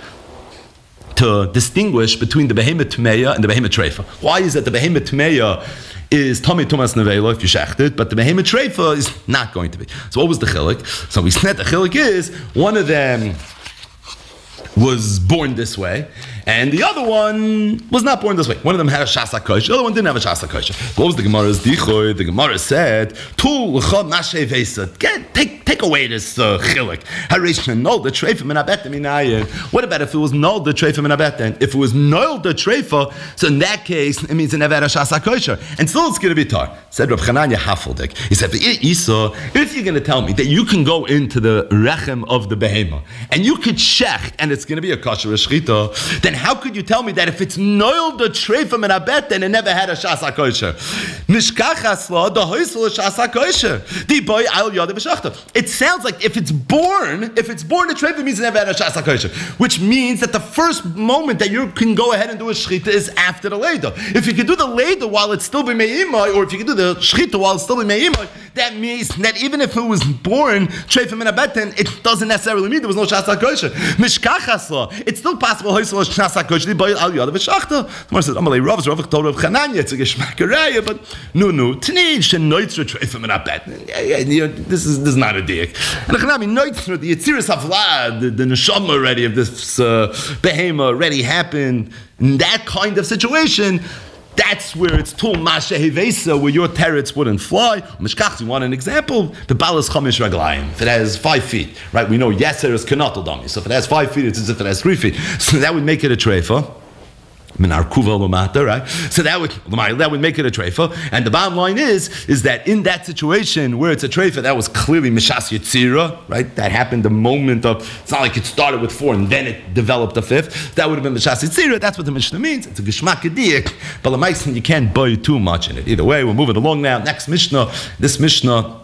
to distinguish between the Behemoth Tmeya and the Behemoth Treifa. Why is that the Behemoth Tmeya is Tomei Tumas Nevela if you shecht it, but the Behemoth Treifa is not going to be. So what was the chilik? So we said the chilik is, one of them was born this way, and the other one was not born this way. One of them had a shasa kosher, the other one didn't have a shasa kosher. What was the Gemara's dichoy? The Gemara said, "Tul l'chad mashe vesa." Take away this chilik. Harish null the treifa min abetem inayin. What about if it was null the treifa min abetem? If it was null the treifa, so in that case it means it never had a shasa kosher, and still it's going to be tar. Said Rav Chananya Hafeldik. He said, "Isa, if you're going to tell me that you can go into the rechem of the behema and you could shecht and it's going to be a kosher shchita, then how could you tell me that if it's noil the treifa min abetem it never had a shasa kosher? Mishkachasla the hoisel shasa kosher. The boy al yada b'shachta. It sounds like if it's born the treifa means it never had a shasa kosher, which means that the first moment that you can go ahead and do a shchita is after the leida. If you could do the leida while it's still b'meimai, or if you could do the shchita while it's still b'meimai, that means that even if it was born treifa min abetem, it doesn't necessarily mean there was no shasa kosher. Mishkachasla, it's still possible hoisel shasa kosher. The boy al yada b'shachta. The Gemara says, "Amalei Rav told Rav Chananya it's a geshmakaraya, but no, tnei shenoitzer treifa min abetem." This is not a dick. And the Yetziras Havlad, the neshama already of this behema already happened. In that kind of situation, that's where it's tul masha hevesa, where your terrets wouldn't fly. Mishkach, you want an example? The balas chamish raglayim. If it has 5 feet, right? We know yeser is kanatal dami. So if it has 5 feet, it's as if it has 3 feet. So that would make it a treifa. Minar kuva l'mata, right? So that would make it a treifa. And the bottom line is that in that situation where it's a treifa, that was clearly mishas yitzira, right? That happened the moment of. It's not like it started with 4 and then it developed a 5th. That would have been mishas yitzira. That's what the Mishnah means. It's a geshmak diak. But l'maisen, you can't buy too much in it. Either way, we're moving along now. Next Mishnah. This Mishnah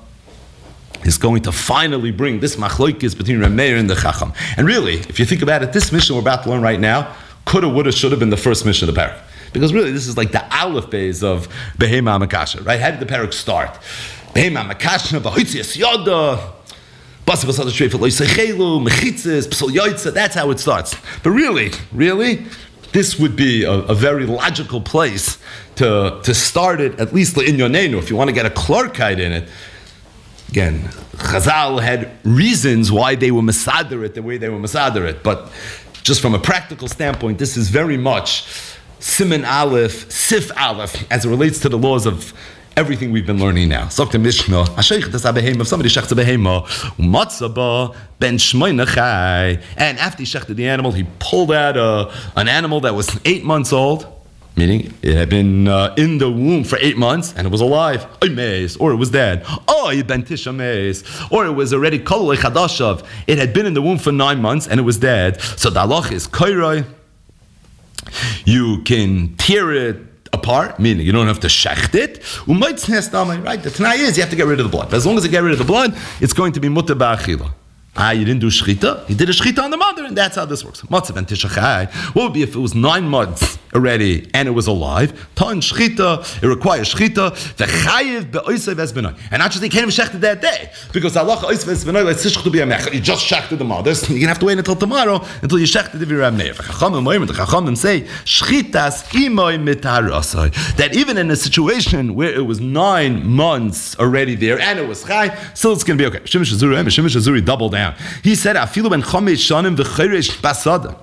is going to finally bring this machloikis between Rameir and the Chacham. And really, if you think about it, this Mishnah we're about to learn right now coulda, woulda, shoulda been the first Mishnah of the parak. Because really, this is like the aleph phase of Behema Makasha, right? How did the parak start? Behema Makasha, Bahitzias Yada, Basi Basada Shreifat Loisechelu, Mechitzis, Psal Yoitza, that's how it starts. But really, this would be a very logical place to start it, at least in Yonenu, if you want to get a Klarkite in it. Again, Chazal had reasons why they were Masader it the way they were Masader it, but just from a practical standpoint, this is very much Siman Aleph, Sif Aleph, as it relates to the laws of everything we've been learning now. Sagt Mishnah, if somebody shechts a behema, umatzaba ben shmoyna chai, and after he shechted the animal, he pulled out an animal that was 8 months old, meaning it had been in the womb for 8 months and it was alive, or it was dead, ben tisha, or it was already kolei chadashav, it had been in the womb for 9 months and it was dead. So the halach is koiroi, you can tear it apart, meaning you don't have to shecht it. Right? The Tanai is you have to get rid of the blood. But as long as you get rid of the blood, it's going to be mutter ba'achila. You didn't do shchita? You did a shchita on the mother, and that's how this works. What would be if it was 9 months already and it was alive? Tan shchita, it requires shchita. And not just they can't even shecht it that day, because Allah you just shechted the mother. You're gonna have to wait until tomorrow until you shecht it if you're Rabneir. The Chachamim say shchitas imoy mitarasai, that even in a situation where it was 9 months already there and it was chai, still it's gonna be okay. Shemesh Azuri doubled down. He said, "Afilu ben chomesh shanim v'chayresh basada."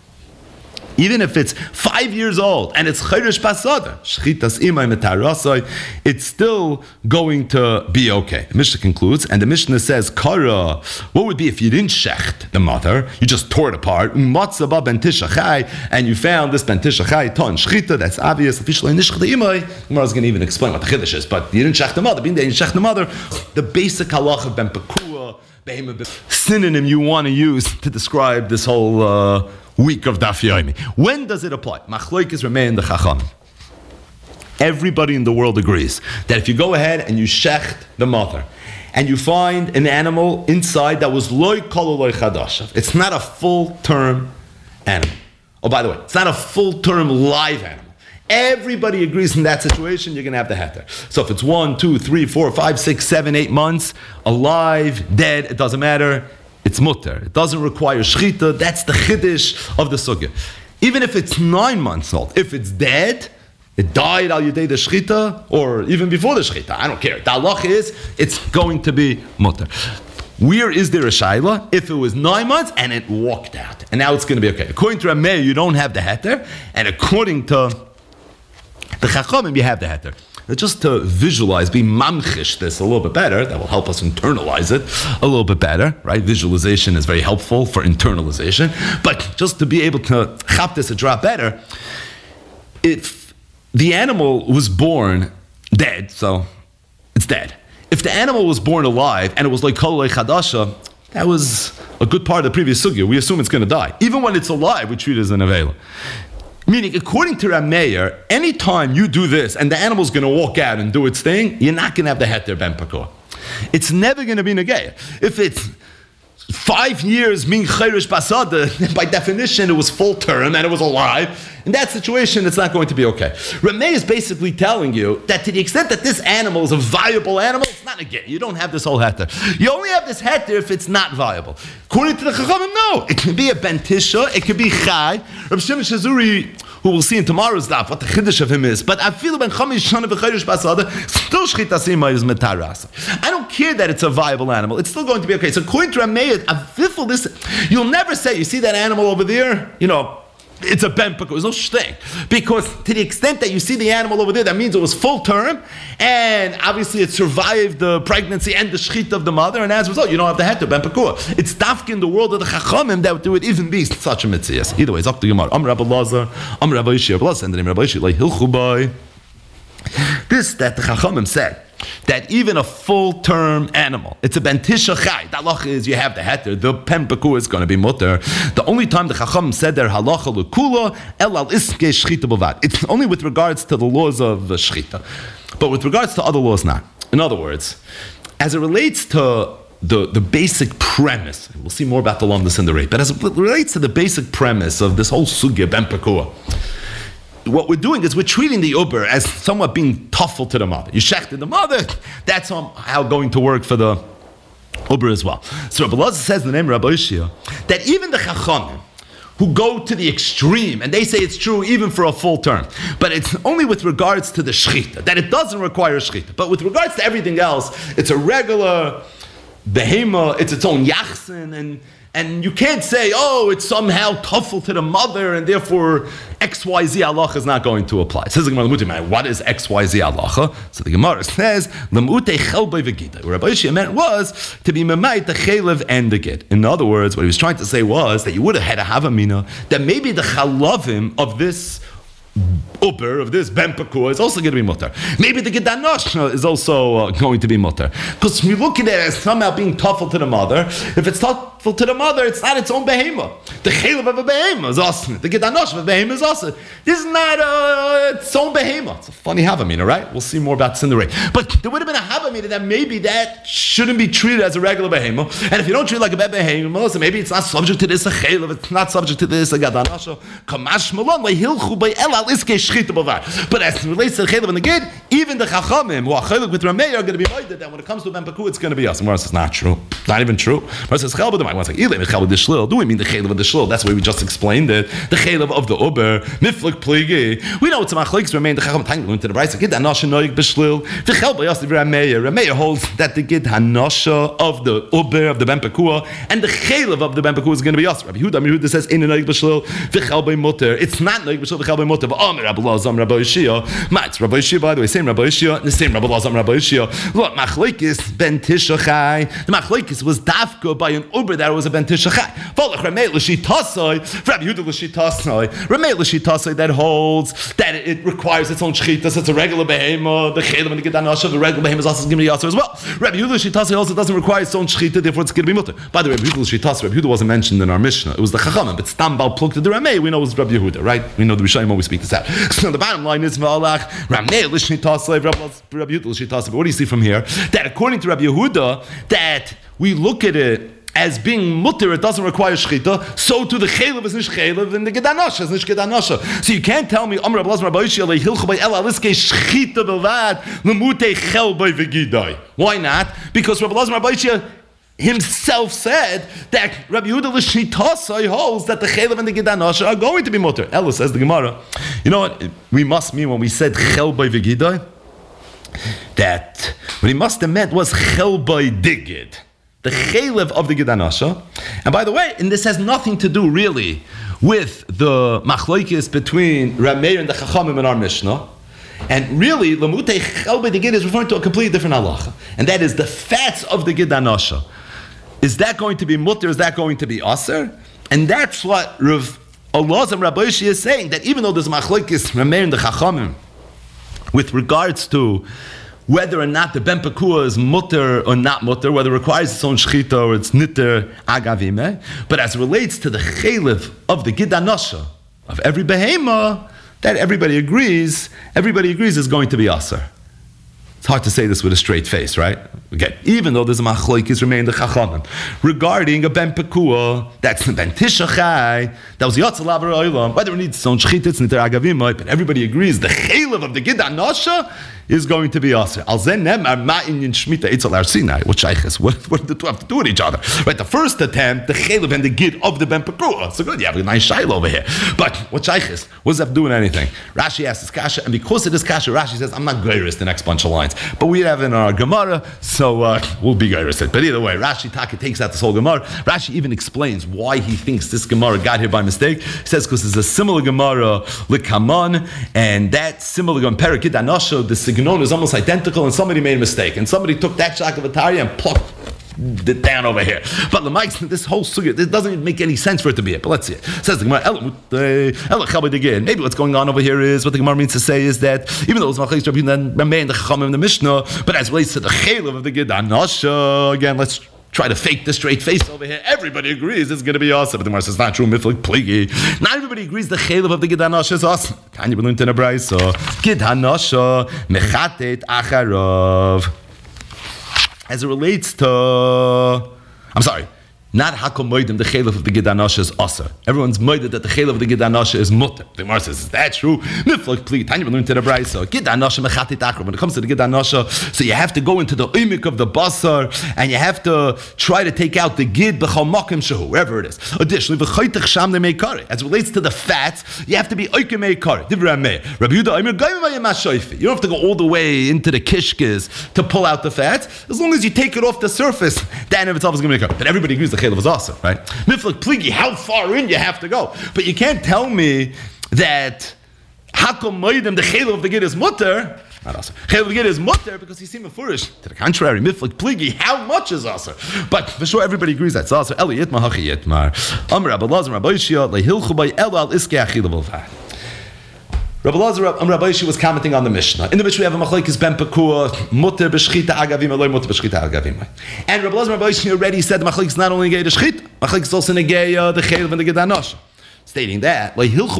Even if it's 5 years old and it's chayresh basada, shchitas imay metarasai, it's still going to be okay. The Mishnah concludes, and the Mishnah says, "Kara, what would be if you didn't shecht the mother? You just tore it apart. Umatzaba ben tisha chai, and you found this ben tisha chai ton shchita. That's obvious. Officially, nishchita imay. Gemara is going to even explain what the chiddush is, but you didn't shecht the mother. Being that you shecht the mother, the basic halach of ben pekua, synonym you want to use to describe this whole week of Daf Yomi. When does it apply? Machloikis remain the Chacham. Everybody in the world agrees that if you go ahead and you shecht the mother and you find an animal inside that was loy kol loy chadashav, it's not a full-term animal. Oh, by the way, it's not a full-term live animal. Everybody agrees in that situation, you're going to have the heter. So if it's 1, 2, 3, 4, 5, 6, 7, 8 months, alive, dead, it doesn't matter, it's mutter. It doesn't require shchita, that's the chiddush of the sugya. Even if it's 9 months old, if it's dead, it died al yedei the shchita, or even before the shchita, I don't care. The halach is, it's going to be mutter. Where is there a shaila? If it was 9 months and it walked out, and now it's going to be okay. According to Rameh, you don't have the heter, and according to the Chachamim, you have the heter. Just to visualize, be mamchish this a little bit better, that will help us internalize it a little bit better, right? Visualization is very helpful for internalization. But just to be able to chap this a drop better, if the animal was born dead, so it's dead. If the animal was born alive and it was like kolei chadasha, that was a good part of the previous sugya. We assume it's going to die. Even when it's alive, we treat it as an avela. Meaning, according to Rameir, anytime you do this and the animal's going to walk out and do its thing, you're not going to have the heter ben pakor. It's never going to be negaya. If it's 5 years min chayrish basada, by definition it was full term and it was alive. In that situation, it's not going to be okay. Rameh is basically telling you that to the extent that this animal is a viable animal, it's not a get. You don't have this whole heter. You only have this heter if it's not viable. According to the Chachamim, no. It can be a ben tisha, it can be chai. Rabbi Shimon Shazuri, who we'll see in tomorrow's daf what the chiddush of him is, but I feel ben chamish shana v'chayrish basada, still shchitasima is metaras. I don't care that it's a viable animal. It's still going to be okay. So according to Rameh, you'll never say, you see that animal over there? You know, it's a ben pakor. There's no thing. Because to the extent that you see the animal over there, that means it was full term, and obviously it survived the pregnancy and the shchita of the mother, and as a result, you don't have the heter ben pakor. It's dafka in the world of the chachamim that would even be such a mitzvah. Either way, it's up to Gemara. Am Rabbi Lazar, Am Rabbi Yishia, Rabbi and the name Rabbi Yishia, like Hilchubai. This that the chachamim said, that even a full-term animal, it's a ben tisha chai. The halacha is you have the heter. The pen pakua is going to be mutter. The only time the chacham said their halacha lekula el al iske shchita b'vad. It's only with regards to the laws of the shchita, but with regards to other laws, not. In other words, as it relates to the basic premise, we'll see more about the lamdas and the rate, but as it relates to the basic premise of this whole sugya ben pakua, what we're doing is we're treating the uber as somewhat being tuffle to the mother. You shechted the mother, that's how going to work for the uber as well. So Rabbi Lazar says in the name of Rabbi Yishia that even the chachamim who go to the extreme, and they say it's true even for a full term. But it's only with regards to the shechita, that it doesn't require shechita. But with regards to everything else, it's a regular behema, it's its own yachsin, and you can't say, oh, it's somehow tuffle to the mother, and therefore XYZ halacha is not going to apply. It says the Gemara, what is XYZ halacha? So the Gemara says, Lamute chelbei v'gida. What Rabbi Yishia meant was to be memait the chelev and the gid. In other words, what he was trying to say was that you would have had a havamina, that maybe the chalavim of this Uber of this Ben Pakua is also going to be mutter. Maybe the Gedanoshna is also going to be mutter. Because we look at it as somehow being tuffle to the mother. If it's tuffle to the mother, it's not its own behema. The chelev of a behema is awesome. The Gedanoshna of a behema is awesome. This is not its own behema. It's a funny havamina, right? We'll see more about Cinderella. But there would have been a havamina that maybe that shouldn't be treated as a regular behema. And if you don't treat it like a behema, so maybe it's not subject to this a chelev, it's not subject to this a Gedanoshna. Kamash malon lehilchu by ela liske. But as it relates to the chelev and the gid, even the chachamim who are chelev with Rameh are going to be moided that when it comes to Ben Pakua, it's going to be us. And Mara says, not true. Not even true. Mara says, chelev b'damai. One second, ilim chelev d'shlil. Do we mean the chelev of the shlil? That's the way we just explained it. The chelev of the uber, miflik pligi. We know it's a machlokes Rameh and the chacham. Thank you to the brayso. Gid hanosha noig b'shlil. The chelev b'yas Rameh. Rameh holds that the gid hanosha of the uber of the Ben Pakua and the chelev of the Ben Pakua is going to be us. Rabbi Yehuda says in a noig b'shlil. The chelev b'mutter. It's not noig b'shlil. The chelev b'mutter. But Rabbi Lazam, Rabbi Yishia, Rabbi Yishia, by the way, same Rabbi Yishia, the same Rabbi Lazam, Rabbi Yishia. Look, Machlokes ben Tishachai. The Machlokes was dafka by an uber that was a ben Tishachai. Volach Rameh l'shitasai, Rabbi Yehuda l'shitasai. Rameh l'shitasai that holds that it requires its own shchitas. It's a regular behema. The chelev and the gedanasha, the regular behema is also going to be yasser as well. Rabbi Yehuda l'shitasai also doesn't require its own shchita, therefore it's going to be mutter. By the way, Rabbi Yehuda l'shitasai, Rabbi Yehuda wasn't mentioned in our Mishnah. It was the Chachamim, but Stambal plugged to the Rameh. We know it was Rabbi Yehuda, right? We know the Rishayim always speak this out. So the bottom line is V'alach Rameh l'shnitasei Rabbi Yehuda l'shnitasei. But what do you see from here? That according to Rabbi Yehuda, that we look at it as being mutter, it doesn't require shchita. So to the chelev is nish chelev and the gedanasha is nish gedanasha. So you can't tell me Amar Rabbi Lazar Rabbi Yishia lehilchu by ela liskei shchita belvad lemutei chel by v'gidai. Why not? Because Rabbi Lazar Rabbi Yishia himself said that Rabbi Yehuda l'shnitasai holds that the chelev and the gedanasha are going to be mutter. Ella says the Gemara. You know what we must mean when we said chel by v'gidai? That what he must have meant was chel by digid, the chelev of the gedanasha. And by the way, and this has nothing to do really with the machlokes between Rameh and the Chachamim in our Mishnah. And really, lemutei chel by digid is referring to a completely different halacha, and that is the fats of the gedanasha. Is that going to be mutter? Is that going to be aser? And that's what Rav Elazar and Rabbi Yishia is saying, that even though there's machlokes Rameh and the Chachamim with regards to whether or not the Ben Pakua is mutter or not mutter, whether it requires its own shchita or it's nitter agavime, but as it relates to the chelev of the gedanasha of every behema, that everybody agrees is going to be aser. It's hard to say this with a straight face, right? Again, even though there's a machlokes remain the chachamim regarding a Ben Pakua, that's the Ben Tishachai, that was Yotzel Lavar Olam, whether it needs its own shchititz, nitter agavime, but everybody agrees the chelev of the gedanasha is going to be aser. Al zen nemar ma'in in shmita itzel ar Sinai. What shayches? What do the two have to do with each other? Right. The first attempt, the chelev and the gid of the Ben Pakua. So good. You have a nice shayla over here. But what shayches? What does that have to do with anything? Rashi asks this kasha, and because of this kasha, Rashi says, "I'm not geiris the next bunch of lines." But we have in our Gemara, so we'll be geiris it. But either way, Rashi Taka takes out this whole Gemara. Rashi even explains why he thinks this Gemara got here by mistake. He says because there's a similar Gemara likaman, and that similar Gemara Perakid Anosho, the signon is almost identical, and somebody made a mistake, and somebody took that Shakavatari and plucked it down over here. But the Mike's this whole sugya, it doesn't even make any sense for it to be it. But let's see it. Says the Gemara, maybe what's going on over here is what the Gemara means to say is that even though it's machlokes Rabbi Yehuda and Rameh and the Chachamim in the Mishnah, but as it relates to the chelev of the gedanasha, again, let's try to fake the straight face over here. Everybody agrees it's going to be awesome. But the Gemara says not true. Miflik pligi. Not everybody agrees the chelev of the gedanasha is awesome. Can you believe in a brayso? Gedanasha mechatet acharav. As it relates to, Not Hakom Moedim, the Chaylev of the Gid Anasha is Aser. Everyone's moeded that the Chaylev of the Gid Anasha is Mutter. The Gemara says, is that true? Miflok Pli, Tanya learned to the Brayso. Gid Anasha Mechati Takra. When it comes to the Gid Anasha, so you have to go into the Imik of the Basar, and you have to try to take out the Gid B'chal Makim Shehu, wherever it is. Additionally, V'chaytach Sham Meikari. As it relates to the fats, you have to be Oike Meikari. Divra Mei. Rabbi Yehuda Omer Goyim Vayim HaShoifi. You don't have to go all the way into the Kishkes to pull out the fats. As long as you take it off the surface, that in itself is going to make up. But everybody agrees the Chaylev is awesome, right? Miflek Pligi, how far in you have to go. But you can't tell me that Hakom Moedim, the Chaylev of the Gid is Mutter. Not awesome. Chaylev of the Gid is Mutter because you seem foolish. To the contrary, Miflek Pligi, how much is awesome? But for sure, everybody agrees that's awesome. Eli Yitmar, Hachi Yitmar. Amr Rabbi Lazar, Rabbi Yishia, Lehilchu Bay Elo Al Iskei Achilav Alvad. Rabbi Lazar, Rabbi Yishia was commenting on the Mishnah. In the Mishnah, we have a machlokes ben pekua, mutter b'shchita agavim, loy mutter b'shchita agavim. And Rabbi Lazar, Rabbi Yishia already said the machlokes not only negay the shchita, machlokes is also negay the chaylev and the Gid Anasha. Stating that,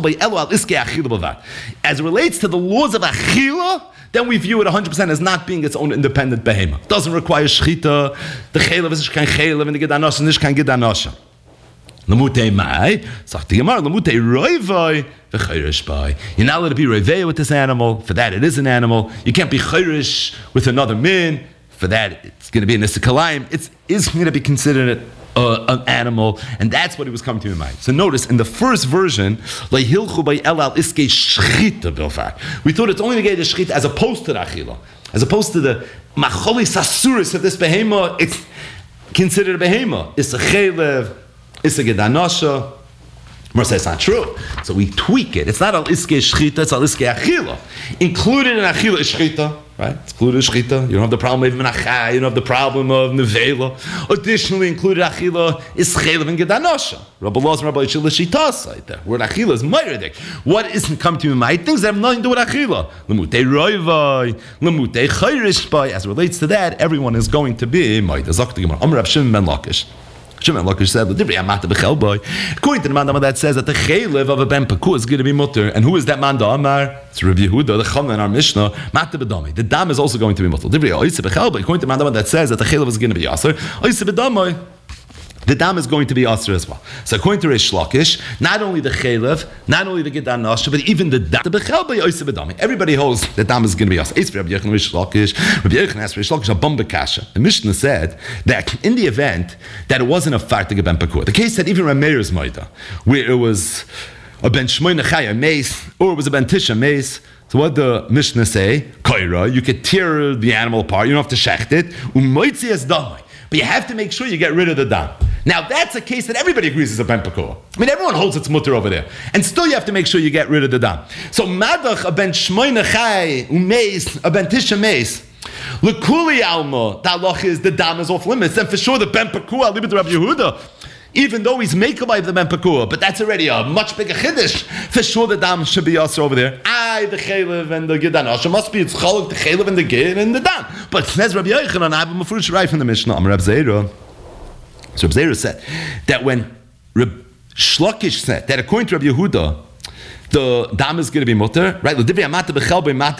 as it relates to the laws of achila, then we view it 100% as not being its own independent behemoth. Doesn't require shchita. The chaylev is kein chaylev and the Gid Anasha is kein Gid Anasha. Lamutei mai, sagt the Gemara, lamutei roivai v'chayrish bai. You're not allowed to be roivei with this animal. For that, it is an animal. You can't be chayrish with another min. For that, it's going to be an isikalayim. It is going to be considered an animal, and that's what he was coming to in mind. So notice, in the first version, leihilchu by elal iskei shchita bilfar. We thought it's only to get the shchita as opposed to the achila, as opposed to the macholi sasuris of this behema. It's considered a behema. It's a chaylev. It's a Gid Anasha. Gemara says it's not true. So we tweak it. It's not al iskei shchita, it's al iskei achila. Included in achila is shchita, right? It's included in shchita. You don't have the problem of menachai, you don't have the problem of nevela. Additionally, included achila is chaylev and Gid Anasha. Rabbi Lazar and Rabbi Yishia l'shita right there. Word achila is ma'iradik. What isn't come to your mind? Things that have nothing to do with achila. Lemutei roivai, lemutei chayrish bai. As it relates to that, everyone is going to be ma'id. Azak the Gemara. Amr Rav Shimon ben Lakish. Shimon Lakish said, according to the mandama that says that the chaylev of a ben pekua is going to be mutter, and who is that manda Amar? It's Rabbi Yehuda, the Chama in our Mishnah, mata bedami. The dam is also going to be mutter. According to the mandama that says that the chaylev is going to be aser, the dam is going to be aser as well. So according to Reish Lakish, not only the chaylev, not only the Gid Anasha, but even the dam, everybody holds the dam is going to be aser. Rabbi Yochanan Reish Lakish, Rabbi Yochanan asked Reish Lakish a bomba kasha. The Mishnah said that in the event that it wasn't a fartig ben pekua, the case that even Rameir's moida, where it was a ben shmoy nechaya mace, or it was a ben tisha mace. So what the Mishnah say? Kaira, you could tear the animal apart, you don't have to shecht it. Umoitzi es damai. But you have to make sure you get rid of the dam. Now that's a case that everybody agrees is a ben pekua. I mean, everyone holds its mutter over there, and still you have to make sure you get rid of the dam. So madach a ben shmoy nechai umeis a ben tisha meis. Lekuli alma, the halach is the dam is off limits, and for sure the ben pekua, I'll leave it to Rabbi Yehuda. Even though he's make by the ben pekua, but that's already a much bigger chiddush. For sure the dam should be also over there. The chaylev and the Gid Anasha must be it's chaluk the chaylev and the Gid and the dam. But says Rabbi Yochanan, I have a mafurish right from the Mishnah. I'm Reb Zera. So Reb Zera said that when Reb Shlokish said that according to Rabbi Yehuda, the dam is going to be mutter, right? What he meant was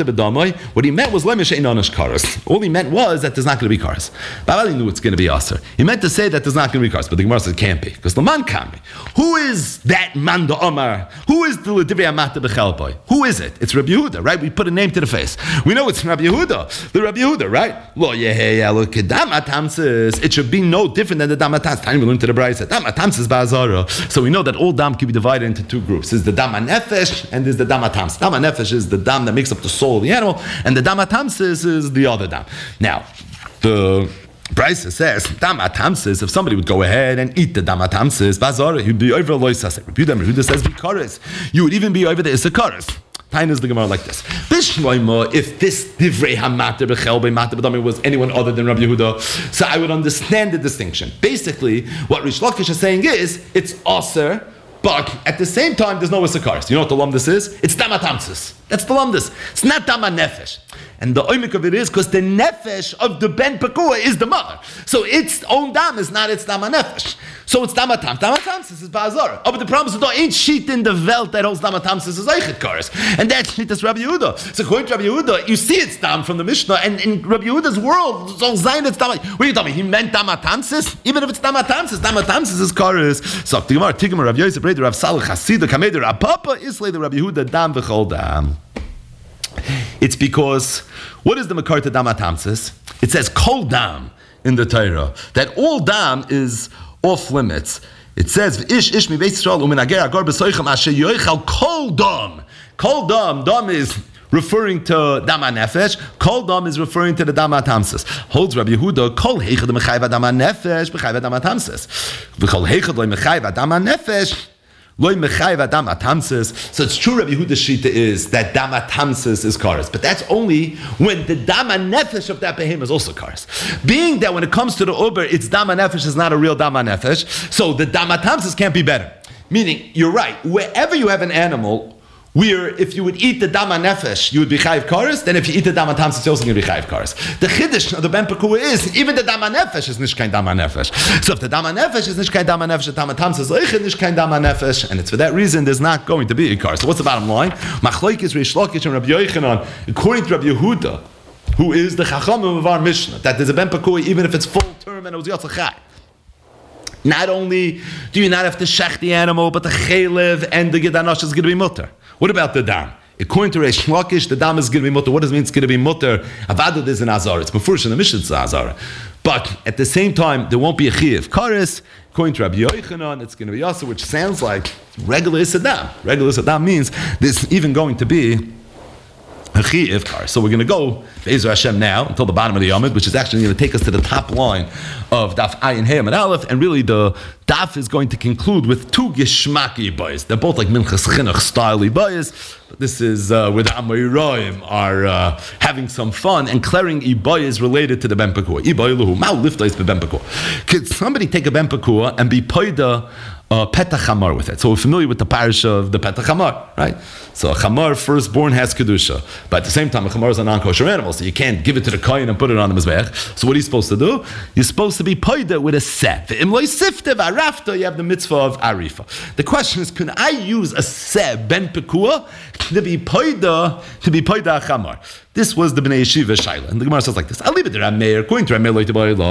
all he meant was that there's not going to be cars. Babali knew it's going to be aser. He meant to say that there's not going to be cars, but the Gemara said it can't be because the man can't be. Who is that man the Omar? Who is the L'divrei Amata B'chel boy? Who is it? It's Rabbi Yehuda, right? We put a name to the face. We know it's Rabbi Yehuda, the Rabbi Yehuda, right? Lo yehei look damatamsis. It should be no different than the damatamsis. Time we learned to the Brayse damatamsis ba'azara. So we know that all dam can be divided into two groups. Is the dam nefesh and there's the dam atamsis. Dam nefesh is the dam that makes up the soul of the animal, and the dam atamsis is the other dam. Now, the Brisa says dam atamsis. If somebody would go ahead and eat the dam atamsis, bazar, you'd be over loisas. Rebuda says vikaris. You would even be over the isakaris. Tain is the Gemara like this. If this divrei hamater b'chel b'mater b'dami was anyone other than Rabbi Yehuda, so I would understand the distinction. Basically, what Rish Lakish is saying is it's aser But at the same time, there's no Isakaris. You know what the lumdus is? It's Dama Tamsis. That's the lumdus. It's not Dama Nefesh. And the oimik of it is because the nefesh of the ben pekua is the mother. So its own dam is not its dama nefesh. So it's dama tam. Dama tamsis is ba'azara. Oh, but the problem is there ain't sheet in the welt that holds dama tamsis is eichet kares. And that's sheet is Rabbi Yehuda. So according to Rabbi Yehuda, you see it's dam from the Mishnah, and in Rabbi Yehuda's world, so zayin it's dama. What are you telling me? He meant dama tamsis? Even if it's dama tamsis is kares. So the Gemara, Tigmar, Rav Yosef, Rav Salach, Hasidah, Kameder, Rav Papa, Islay, the Rabbi Yehuda, dam v'chol dam. It's because, what is the Makar to Dam HaTamsis? It says Kol Dam in the Torah, that all Dam is off limits. It says, Ish mi Beis Yisrael u'minager agar b'soichem asher yoichal Kol Dam. Kol Dam, Dam is referring to Dam HaNefesh. Kol Dam is referring to the Dam HaTamsis. Holds Rabbi Yehuda, Kol Heichad Mechayv Dam HaNefesh b'chayv Dam HaTamsis. V'Kol Heichad lo Mechayv Dam HaNefesh so it's true Rabbi Yehuda's shita is that Dama Tamsis is kares, but that's only when the Dama Nefesh of that behemoth is also kares. Being that when it comes to the Uber, it's Dama Nefesh is not a real Dama Nefesh, so the Dama Tamsis can't be better. Meaning, you're right, wherever you have an animal, where if you would eat the Dama Nefesh, you would be Chayiv Kares, then if you eat the Dama Tamsis, you're also going to be Chayiv Kares. The Chiddush of the Ben Pekua is, even the Dama Nefesh is nicht kein Dama Nefesh. So if the Dama Nefesh is nicht kein Dama Nefesh, the Dama Tamsis is nicht kein Dama Nefesh, and it's for that reason there's not going to be a Kares. So what's the bottom line? Machlokes Reish Lakish and Rabbi Yochanan, according to Rabbi Yehuda, who is the Chachamim of our Mishnah, that there's a Ben Pekua even if it's full term and it was Yatzachai. Not only do you not have to shech the animal, but the chelev and the gedanosh is going to be mutter. What about the dam? According to Reish Lakish, the dam is going to be mutter. What does it mean it's going to be mutter? Avadud is an azar. It's mefurish in the Mishnah, it's an azar. But at the same time, there won't be a chiyav kares. According to Rabbi Yochanan, it's going to be yasa, which sounds like regular isadam. Regular isadam means there's even going to be a chiyav kares. So we're going to go Be'ezer Hashem now until the bottom of the Yomid, which is actually going to take us to the top line of Daf Ayin Hey Amud Aleph, and really the Daf is going to conclude with two Geshmaki Ibayas. They're both like Minchas Chinuch style Ibayas, but this is where the Amoraim are having some fun and clearing Ibayas related to the Ben Pekua. Ibay Luhu, Ma'u Lifta is the Ben Pekua. Could somebody take a Ben Pekua and be Poida Petach Hamar with it? So we're familiar with the parish of the Petach Hamar, right? So a Hamar firstborn has Kedusha, but at the same time a Hamar is a non-kosher animal, so you can't give it to the Kohen and put it on the Mizbech. So what are you supposed to do? You're supposed to be Poida with a seh. You have the mitzvah of Arifa. The question is, can I use a seh Ben Pekua to be Poida a Hamar? This was the Bnei Yeshiva Shaila. And the Gemara says like this. I'll leave it to Rameir. According to Rameir,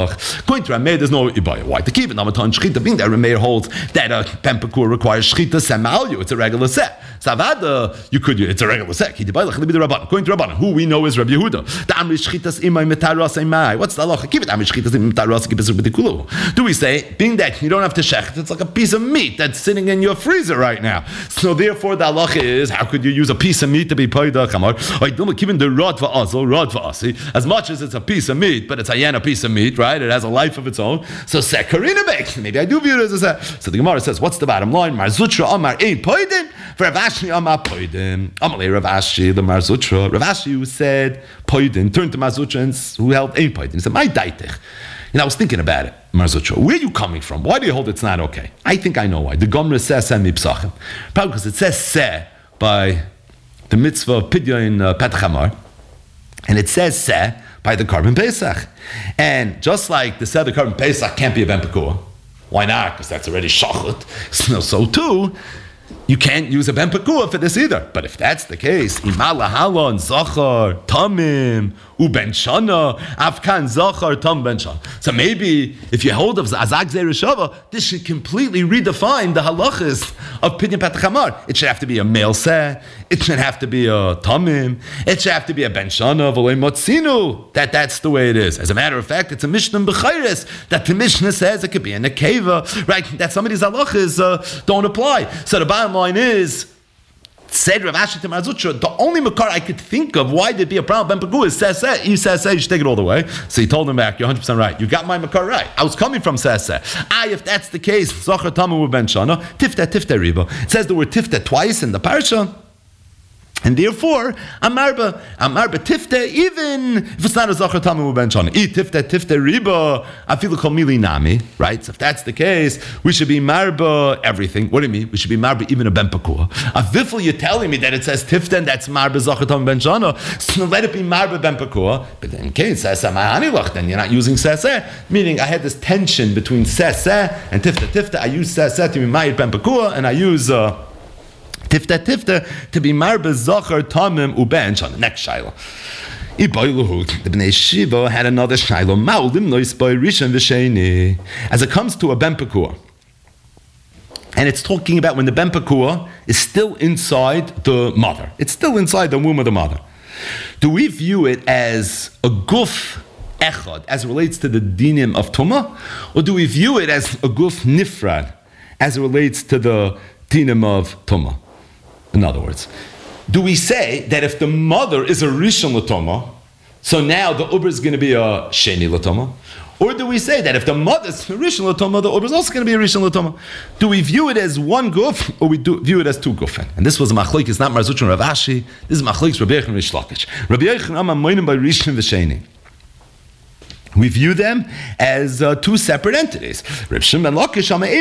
there's no Ibaya. Why? The Kiva Namatan Shchita, being that Rameir holds that a Ben Pekua requires Shchita Semalyu. It's a regular set. Savada, it's a regular set. According to Rabbanan, who we know is Rabbi Yehuda. The Amri Shchitas Imay Metaras Imay. What's the halacha? Give it Amri Shchitas Imay Metaras Imay. Do we say, being that you don't have to shech, it's like a piece of meat that's sitting in your freezer right now. So therefore the halacha is, how could you use a piece of meat to be Poida Chamar? Given the rod for asi, as much as it's a piece of meat, but it's a piece of meat, right? It has a life of its own. So sekarina bake. Maybe I do view it as a. So the Gemara says, what's the bottom line? Mar Zutra Amar ein poidin. For Rav Ashi Amar poidin. Amalei Rav Ashi the Mar Zutra. Rav Ashi who said poidin turned to Mar Zutra and who held ein poidin. He said, my daitich. And I was thinking about it, Mar Zutra. Where are you coming from? Why do you hold it's not okay? I think I know why. The Gomra says semi psachim. Probably because it says seh by the mitzvah of Pidyon Petach Hamar. And it says seh by the Korban Pesach. And just like the seh of the Korban Pesach can't be a Ben Pekua. Why not? Because that's already shachut. So too, you can't use a Ben Pekua for this either. But if that's the case, Imala Halon, Zachar, Tamim, Uben Shana, Afkan Zachar, Tam Ben Shana. So maybe if you hold of Azag Zereshava, this should completely redefine the halachas of Pidyon Petach Hamar. It should have to be a male seh. It should have to be a Tamim. It should have to be a Ben Shana, V'loi Motzinu. That's the way it is. As a matter of fact, it's a Mishnah B'chayres that the Mishnah says it could be a Nekeva, right? That some of these halachas don't apply. So the bottom line is, said Rav Ashi to Mar Zutra, the only makar I could think of why there'd be a problem Ben Pekua is seh. He says you should take it all the way. So he told him back, you're 100% right. You got my makar right. I was coming from seh. If that's the case, Zachar Tamu Ben Shana, Tifta Riba. It says the word Tifta twice in the parasha. And therefore, Amarba Tifte, even if it's not a Zachar Tamim Ben Shana. Tifte Riba, Afilu Kol Mili Nami, right? So if that's the case, we should be Marba everything. What do you mean? We should be Marba even a Ben Pakua. Avifel, you're telling me that it says Tifte and that's Marba Zachar Tamim Ben Shana. So let it be Marba Ben Pakua. But in case Seseh Ma'anilach, then you're not using Seseh. Meaning I had this tension between Seseh and Tifte. I use Seseh to be Ma'ir Ben Pakua, and I use Tifta to be marbe zachar tamim uben shana. Next shiloh. The Bnei Shiva had another shiloh. Ma'ulim nois by rishon v'sheni. As it comes to a ben pekua, and it's talking about when the ben pekua is still inside the mother. It's still inside the womb of the mother. Do we view it as a guf echad as it relates to the dinim of tumah, or do we view it as a guf nifrad as it relates to the dinim of tumah? In other words, do we say that if the mother is a rishon l'toma, so now the uber is going to be a sheni l'toma? Or do we say that if the mother is a rishon l'toma, the uber is also going to be a rishon l'toma? Do we view it as one guf, or we view it as two gufen? And this was a machlok, it's not Marzuch and Rav Ashi, this is machlok Rabbi Yochanan and Rish Lakish. Rabbi Yochanan ama moinim by rishon v'sheni. We view them as two separate entities. We don't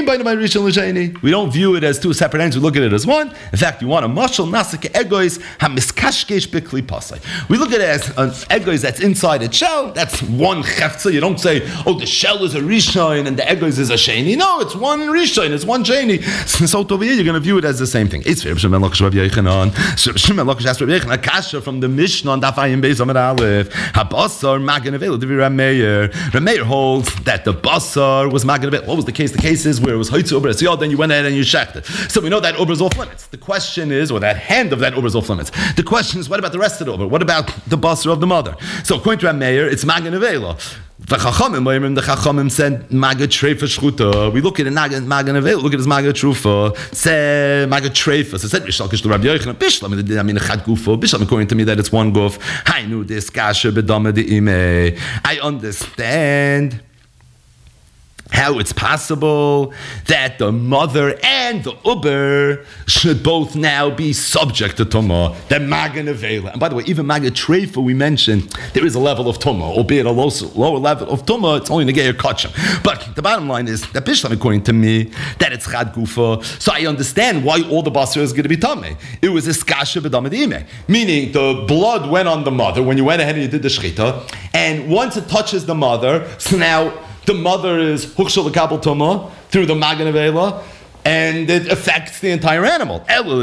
view it as two separate entities. We look at it as one. In fact, you want a mashal nasik egois hamiskashkesh bikli pasay. We look at it as an egois that's inside its shell. That's one chefza. You don't say, oh, the shell is a rishon and the egois is a sheni. No, it's one rishon. It's one sheni. So over here, you're going to view it as the same thing. It's Rabbi Shimon Lakish Rabbi Yochanan. Shimon Lakish asked Rabbi Yochanan Akasha from the Mishnah on Daf Ayin Beis Amud Aleph. Habasar magen avelu divi Rameir. Rameir holds that the basar was magen avelu. What was the case? The case is where it was hoitzu uber. So then you went ahead and you shecht it. So we know that uber is off limits. The question is, or that hand of that uber is off limits. The question is, what about the rest of the uber? What about the basar of the mother? So according to Rameir, it's magen avelu. The Chachamim said Maga Treifa Shchuta. We look at Maga Nevel, look at his Maga Trufa. Say Maga Treifa. So said Rish Lakish to Rabbi Yochanan. Bishlam, I mean Chad Gufo. Bishlam, according to me, that it's one guf. I knew this Kasha Bedama de Ime. I understand how it's possible that the mother and the uber should both now be subject to tumah, the magen avela. And by the way, even magen treifa, we mentioned, there is a level of tumah, albeit a lower level of tumah, it's only negei or kachim. But the bottom line is that bishlam, according to me, that it's chad gufa. So I understand why all the basar is going to be tameh. It was a skasha b'damad ime, meaning the blood went on the mother when you went ahead and you did the shechita, and once it touches the mother, so now the mother is hukshal l'kabel tumah through the magen avela, and it affects the entire animal.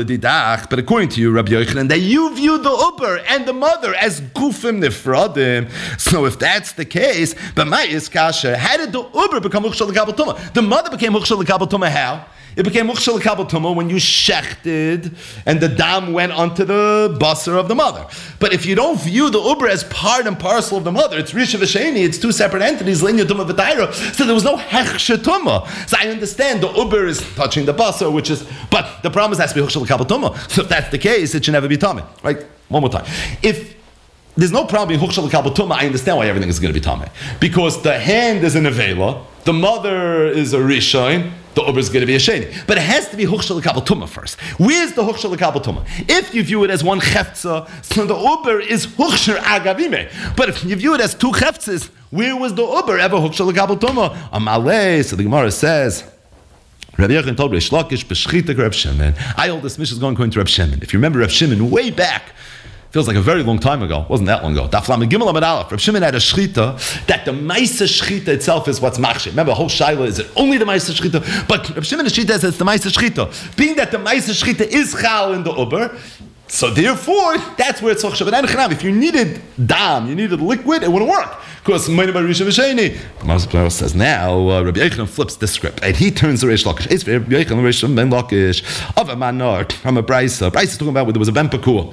But according to you, Rabbi Yochanan, that you view the uber and the mother as gufim nifradim. So if that's the case, but my iskasha, how did the uber become hukshal l'kabel tumah? The mother became hukshal l'kabel tumah how? It became mukshal l'kabel tumah when you shechted and the dam went onto the basar of the mother. But if you don't view the uber as part and parcel of the mother, it's risha v'sheni, it's two separate entities, linya tumah v'tayra, so there was no hechshe tumah. So I understand the uber is touching the basar, which is, but the problem is it has to be mukshal l'kabel tumah. So if that's the case, it should never be tameh. Right? One more time. If there's no problem in hukshal l'kabel tumah, I understand why everything is going to be tameh. Because the hand is an avela, the mother is a rishon, the uber is going to be a sheni. But it has to be hukshal l'kabel tumah first. Where's the hukshal l'kabel tumah? If you view it as one chefza, so the uber is hukshar agavime. But if you view it as two chefzes, where was the uber ever hukshal l'kabel tumah? Amalei, so the Gemara says, Rabbi Yochanan told Rish Lakish, b'shchita Reb Shimon. I hold this mission is going to Reb Shimon. If you remember Reb Shimon way back, feels like a very long time ago. Wasn't that long ago. Daf Lamed Gimel Amud Aleph. Reb Shimon had a shchita that the Maisa shchita itself is what's machshir. Remember, the whole shaila is it only the Maisa shchita? But Reb Shimon's shchita says it's the Maisa shchita. Being that the Maisa shchita is chal in the uber, so therefore that's where it's choshev. But if you needed dam, you needed liquid, it wouldn't work. Because Meinu Bar Rishon v'Sheni. Gemara says now Rabbi Yochanan flips the script and he turns to Rish Lakish. It's Rabbi Yochanan Rishon ben Lakish of a manar from a brisa. Brisa is talking about where there was a ben pakur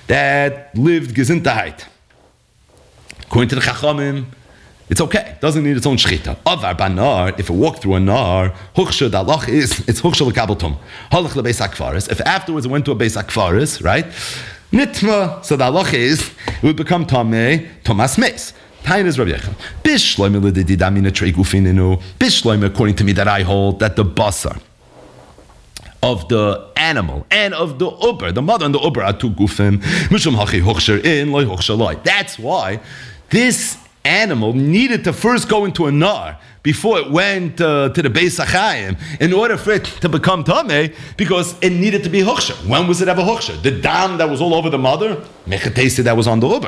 that lived gesintheit. According to the Chachamim, it's okay. It doesn't need its own shechita. Avar banar, if it walked through a nar, huksha dalach is, it's huksha l'kabel tum. Halach lebeis hakfaris. If afterwards it went to a beis hakfaris, right? Nitma, so the halach is, it would become tameh, tomas meis. Tain is Rabbi Yochanan. Bishloime l'dididamina trei gufininu. Bishloime, according to me, that I hold that the basar of the animal and of the uber, the mother and the uber are two gufim. Mishum hachi hochsher in, loy hochsher loy. That's why this animal needed to first go into a nar before it went to the Beis HaChaim in order for it to become Tameh, because it needed to be Huksher. When was it ever Huksher? The dam that was all over the mother? Mechatesi that was on the Uber.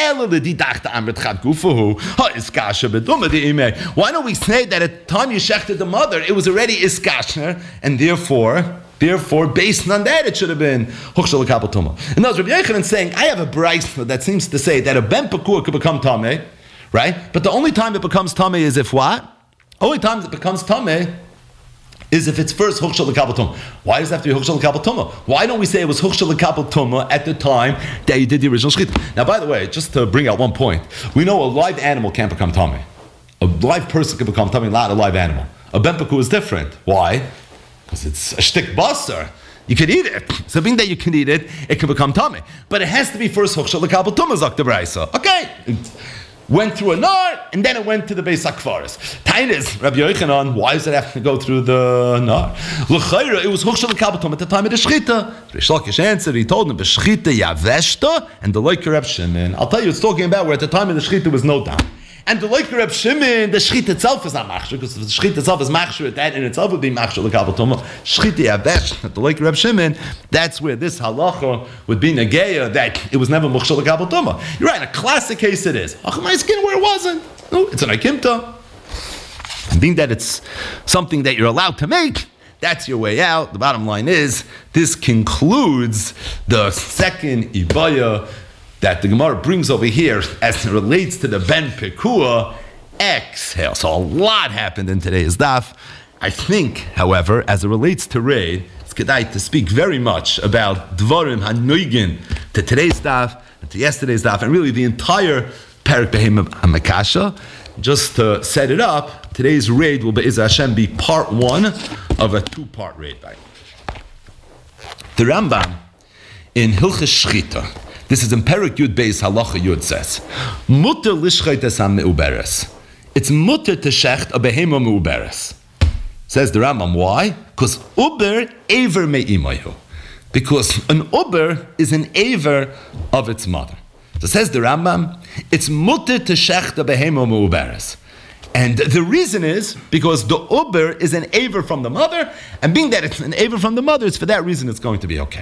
Why don't we say that at the time you shechted the mother, it was already Iskashner, and therefore, based on that, it should have been Huksher L'Kabel Tumah. And Rabbi Yochanan saying, I have a brayso that seems to say that a Ben Pekur could become Tameh, right? But the only time it becomes Tameh is if what? Only time it becomes Tameh is if it's first Huksha L'Kabel Tumah. Why does it have to be Huksha L'Kabel Tumah? Why don't we say it was Huksha L'Kabel Tumah at the time that you did the original Shechita? Now, by the way, just to bring out one point, we know a live animal can't become Tameh. A live person can become Tameh, not a live animal. A Ben Pekur is different. Why? Because it's a shtik basar. You can eat it. So being that you can eat it, it can become Tameh. But it has to be first Huksha L'Kabel Tumah, Zok the Braisa. Okay. Went through a nar, and then it went to the Beis HaKfaris. Tainis, Rabbi Yochanan, why does it have to go through the nar? L'chayra, it was Huksha L'Kabel Tumah at the time of the Shechita. Rish Lakish answered, he told him, B'shchita yaveshta, and the Leiker Reb Shimon. I'll tell you, it's talking about where at the time of the Shechita was no down. And the Leiker Reb Shimon, the Shechita itself is not machshir, because if the Shechita itself is machshir, that in itself would be machshir L'Kabel Tumah. Shechita yaveshta, at the Leiker Reb Shimon, that's where this halacha would be negeya, that it was never machshir L'Kabel Tumah. You're right, in a classic case it is. My skin where it wasn't. No, it's an akimta. And being that it's something that you're allowed to make, that's your way out. The bottom line is, this concludes the second ibaya that the Gemara brings over here as it relates to the Ben Pekua. Exhale. So a lot happened in today's daf. I think, however, as it relates to Reid, it's kedai to speak very much about Dvarim HaNoigin to today's daf, and to yesterday's daf, and really the entire Perek Behemah HaMakasha. Just to set it up, today's raid will be part one of a two-part raid. The Rambam in Hilchos Shchita, this is in Perek Yud Beis Halacha Yud, says, Mutter lishchaites ha-meuberes. It's mutter to shecht a behema meuberes. Says the Rambam, why? Because uber aver me'imayu. Because an uber is an aver of its mother. So says the Rambam, it's mutter to shecht a behema meuberes. And the reason is because the uber is an aver from the mother, and being that it's an aver from the mother, it's for that reason it's going to be okay.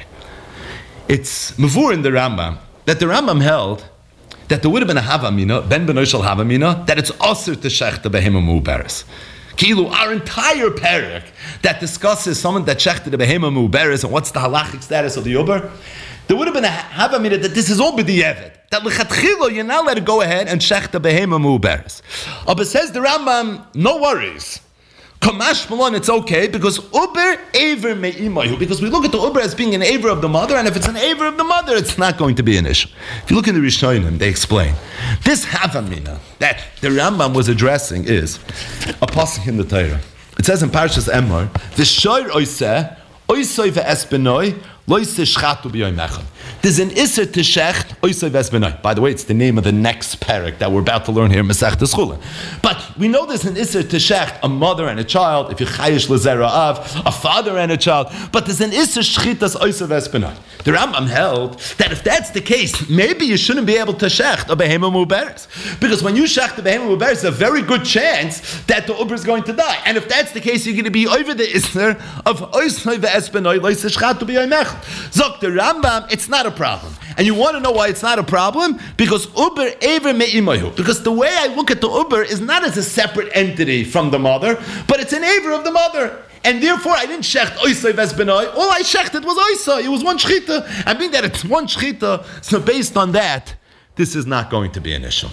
It's mavur in the Rambam that the Rambam held that there would have been a havamina, ben benoshal havamina, that it's osir to shechta behema mu'beres. Kilu, our entire parak that discusses someone that shechta the behema mu'beres and what's the halachic status of the uber, there would have been a havamina that this is all b'di'evet. That l'chatchilo, you're not allowed to go ahead and shechta behema mu'beres. But says the Rambam, no worries. Kamash Malon, it's okay because Uber Aver Me'imayu, because we look at the Uber as being an Aver of the mother, and if it's an Aver of the mother, it's not going to be an issue. If you look in the Rishonim, they explain this Havamina that the Rambam was addressing is a pasuk in the Torah. It says in Parshas Emor, V'shoir oiseh oisoi ve'esbenoi loiseh shchatu b'yoyim echad. There's an Isser to Shecht, Oisei Vesbenoi. By the way, it's the name of the next parak that we're about to learn here in Masechtas Chulin. But we know there's an Isser to Shecht, a mother and a child, if you Chayish L'Zera Av, a father and a child. But there's an Isser Shchitas Oisei Vesbenoi. The Rambam held that if that's the case, maybe you shouldn't be able to Shecht a Behema Muberes. Because when you Shecht a Behema Muberes, there's a very good chance that the Uber is going to die. And if that's the case, you're going to be over the Isser of Oisei Vesbenoi, Loiseh Shchatu b'yoyim echad. Zok the Rambam, it's not a problem. And you want to know why it's not a problem? Because Uber Aver Me'imayu. Because the way I look at the Uber is not as a separate entity from the mother, but it's an Aver of the mother. And therefore I didn't shecht Oisei Vesbenoi. All I shechted was Oisei. It was one shchita. And being that it's one shchita, so based on that, this is not going to be an issue.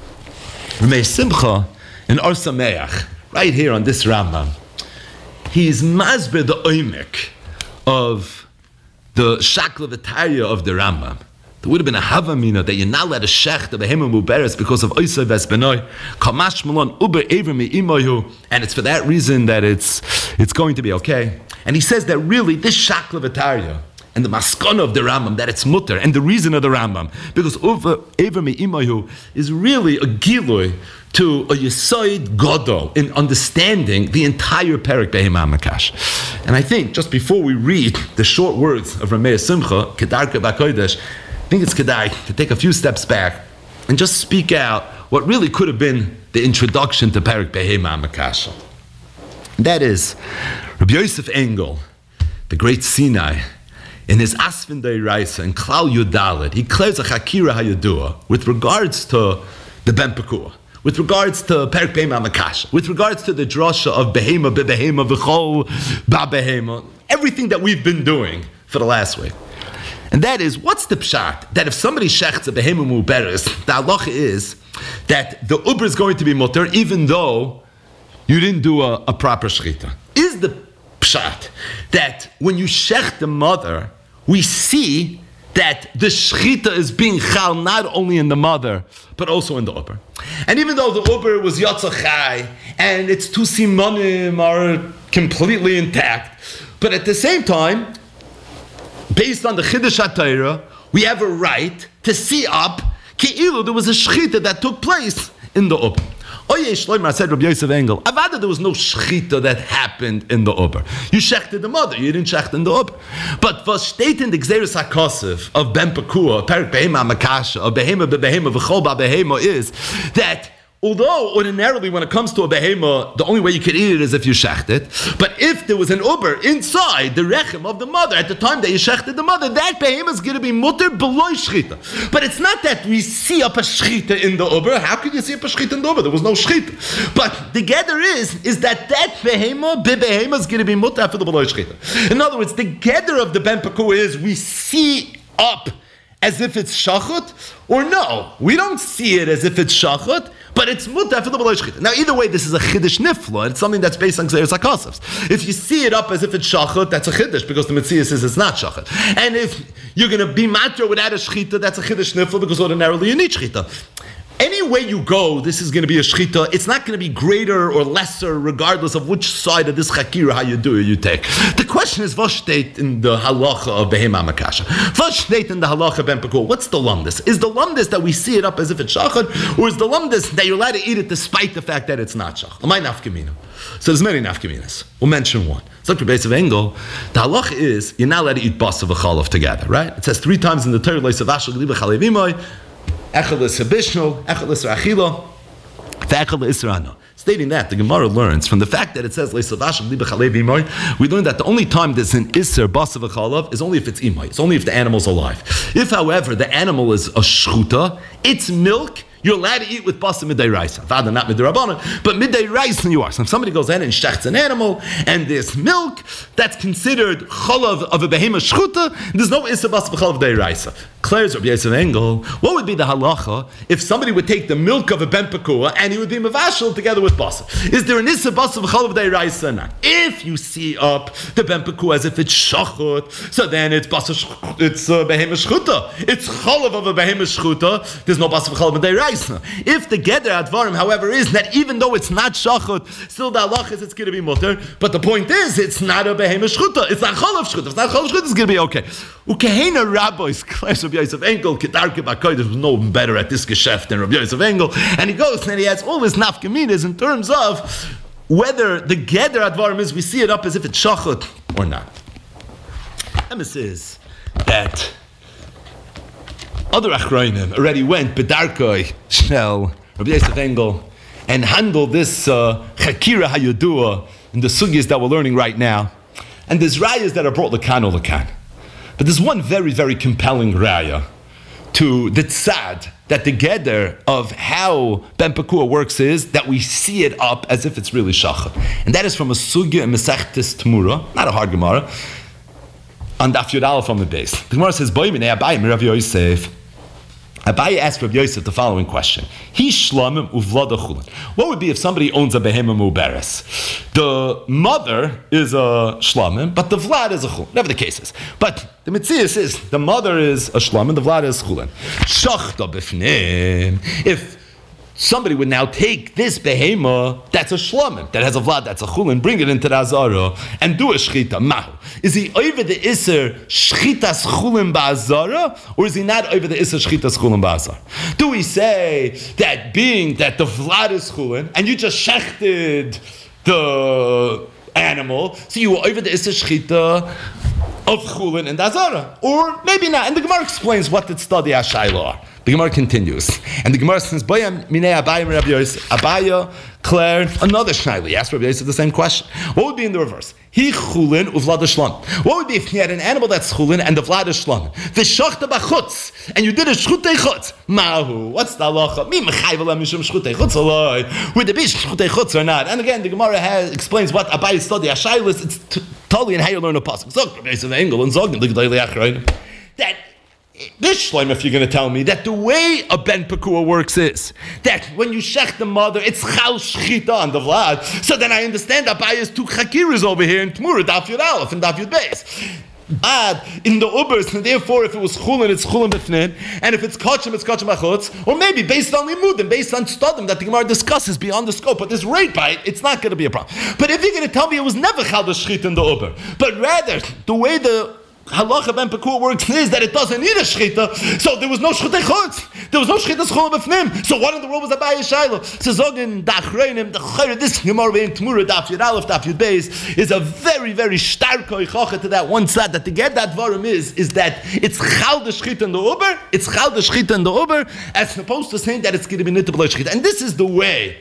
Ramei Simcha in Or Sameach, right here on this Rambam, he is masber the oimik of the shakla v'tarya of the Rambam. There would have been a havamina that you're not allowed to shech the behema muberes because of oisei vesbenoi kamash malon uber aver me'imayu, and it's for that reason that it's going to be okay. And he says that really this shakla v'tarya and the maskana of the Rambam, that it's mutter, and the reason of the Rambam. Because Ever Me'imayu is really a gilui to a Yesod Godol in understanding the entire Perek Behema Makash. And I think, just before we read the short words of Rameh Simcha, Kedarka B'Kodesh, I think it's Kedai to take a few steps back and just speak out what really could have been the introduction to Perek Behema Makash. That is, Rabbi Yosef Engel, the great Sinai, in his Asfin Deiraisa, in Klal Yudalit, he declares a Chakira Hayadua with regards to the Ben Pekua, with regards to Perek Behema Makash, with regards to the drasha of Behema, Bebehema, V'chol, Ba-Behema, everything that we've been doing for the last week. And that is, what's the pshat? That if somebody shechts a Behema Muberes, the halacha is that the Uber is going to be mutter even though you didn't do a proper shechita. Is the pshat that when you shech the mother, we see that the shechita is being chal not only in the mother, but also in the Uber. And even though the Uber was Yatzachai, and its two simonim are completely intact, but at the same time, based on the Chiddush HaTorah, we have a right to see up Ke'ilu there was a shechita that took place in the Uber. Oye Shloimar said Rabbi Yosef Engel, Avada there was no shechita that happened in the Uber. You shechted the mother, you didn't shecht in the Uber. But was steht in the Gzeres HaKosef of Ben Pekua, Perek Behema Makasha, of Behema Bebehema V'chol Ba-Behema is that although ordinarily when it comes to a behema, the only way you can eat it is if you shecht it, but if there was an uber inside the rechem of the mother at the time that you shechted the mother, that behema is going to be mutter below shchita. But it's not that we see up a shchita in the uber. How could you see up a shchita in the uber? There was no shchita. But the gather is that behema, behema is going to be mutter after the below shchita. In other words, the gather of the Ben Pekua is we see up as if it's shachut, or no, we don't see it as if it's shachut, but it's mutar for the below shechita. Now, either way, this is a chiddush nifla. It's something that's based on Gzeres HaKosef. If you see it up as if it's shachut, that's a chiddush because the Metziah says it's not shachut. And if you're going to be matter without a shechita, that's a chiddush nifla because ordinarily you need shechita. Any way you go, this is going to be a shechita. It's not going to be greater or lesser, regardless of which side of this chakira, how you do it, you take. The question is, what state in the halacha of Behema Makasha? What state in the halacha of Ben Pekua? What's the lumdis? Is the lumdis that we see it up as if it's shachar, or is the lumdis that you're allowed to eat it despite the fact that it's not shachar? Am I nafkamina? So there's many nafkaminas. We'll mention one. So the base of Engel, the halacha is you're not allowed to eat basa v'chalav together, right? It says 3 times in the Torah, le'savashal gliba chalevimoy, echel l'sabishno, echel l'srachilo, ve'echel l'israno. Stating that, the Gemara learns from the fact that it says le'savashal gliba chalevimoy, we learn that the only time there's an iser basa v'chalav is only if it's imoy. It's only if the animal's alive. If, however, the animal is a shchuta, its milk you're allowed to eat with basa midday rice. Father, not midday rabbanon, but midday rice you are. So if somebody goes in and shechts an animal, and there's milk, that's considered cholav of a behema shchuta, there's no issa basa v'chalav midday rice. Claire's Rabbi Yosef Engel, what would be the halacha if somebody would take the milk of a ben pekua and he would be mavashal together with basa? Is there an issa basa v'chalav midday rice or not? If you see up the ben pekua as if it's shachut, so then it's basa, it's behema shchuta. It's cholav of a behema shchuta. There's no basa v'chalav midday rice. If the Geder Advarim, however, is that even though it's not shachut, still the halach is it's going to be mutter. But the point is, it's not a behema shchuta. It's not cholav shchuta. If it's not cholav shchuta, it's going to be okay. Ukehena rabbis, class Rabbi Yosef Engel, Kedarke Bakodesh was no better at this geschäft than Rabbi Yosef Engel, and he goes and he has all his nafkaminas in terms of whether the Geder Advarim is we see it up as if it's shachut or not. Emes is that other Achrayim already went B'darkoi Shel Rabbi Yosef Engel and handled this Chakira Hayudua in the sugyas that we're learning right now. And there's rayas that are brought Lakan or Lakan. But there's one very, very compelling raya to the tzad that the geder of how Ben Pekua works is that we see it up as if it's really shachar. And that is from a sugya in Mesechtes Tmura, not a hard Gemara, on Daf Yud Aleph from the base. The Gemara says, Boy minei Abaye Rav Yosef. Abaye asked Rav Yosef the following question: He shlamim uvlada chulin. What would be if somebody owns a behema muberes? The mother is a shlamim, but the vlad is a chulin. Whatever the case is. But the Metziah says the mother is a shlamim, the vlad is chulin. Shachta b'fnim. If somebody would now take this behema that's a shlomim, that has a vlad, that's a chulin, bring it into the azara and do a shchita. Mahu. Is he over the iser shchitas chulin ba'azara, or is he not over the iser shchitas chulin ba'azara? Do we say that being that the vlad is chulin and you just shechted the animal, so you were over the iser shchita of chulin and azara, or maybe not? And the Gemara explains what the study ashayla are. The Gemara continues, and the Gemara says, "Bayam minei Abaya Rabbi Yosef." Abaya, Claire, another shayla. He asked Rabbi Yosef the same question. What would be in the reverse? He chulin uvlad shlam. What would be if he had an animal that's chulin and the vlad is shlam? The shachta b'chutz, and you did a shchutei chutz. Mahu. What's the halacha? Mi mechayvel mishum shchutei chutz aloi. Would it be shchutei chutz or not? And again, the Gemara explains what Abaya study ashayla. It's totally in how you learn a pasuk. So Rabbi Yosef Engel and Zogin that. This shleim, if you're going to tell me that the way a ben pekua works is that when you shech the mother, it's chal shchita on the vlad. So then I understand Abaya's two chakiras over here in Tmura, daf yud aleph and daf yud beis. But in the ubers, and therefore if it was chulin, it's chulin b'fnin, and if it's kachim, it's kachim achutz, or maybe based on limudim, based on studim that the Gemara discusses beyond the scope, but this rate bite, it's not going to be a problem. But if you're going to tell me it was never chal shchita in the uber, but rather the way the halacha ben pekua works is that it doesn't need a shchita, so there was no shchitei chutz, there was no shchita schula b'fnim. So what in the world was Abaya shayla? So zogin dachreinim the chayre this gemara in Tmura daf yud aleph daf yud beis is a very very stark koichacha to that one side that to get that varim is that it's chal the shchita in the uber, it's chal the shchita in the uber as opposed to saying that it's going to be nitah b'lo shchita. And this is the way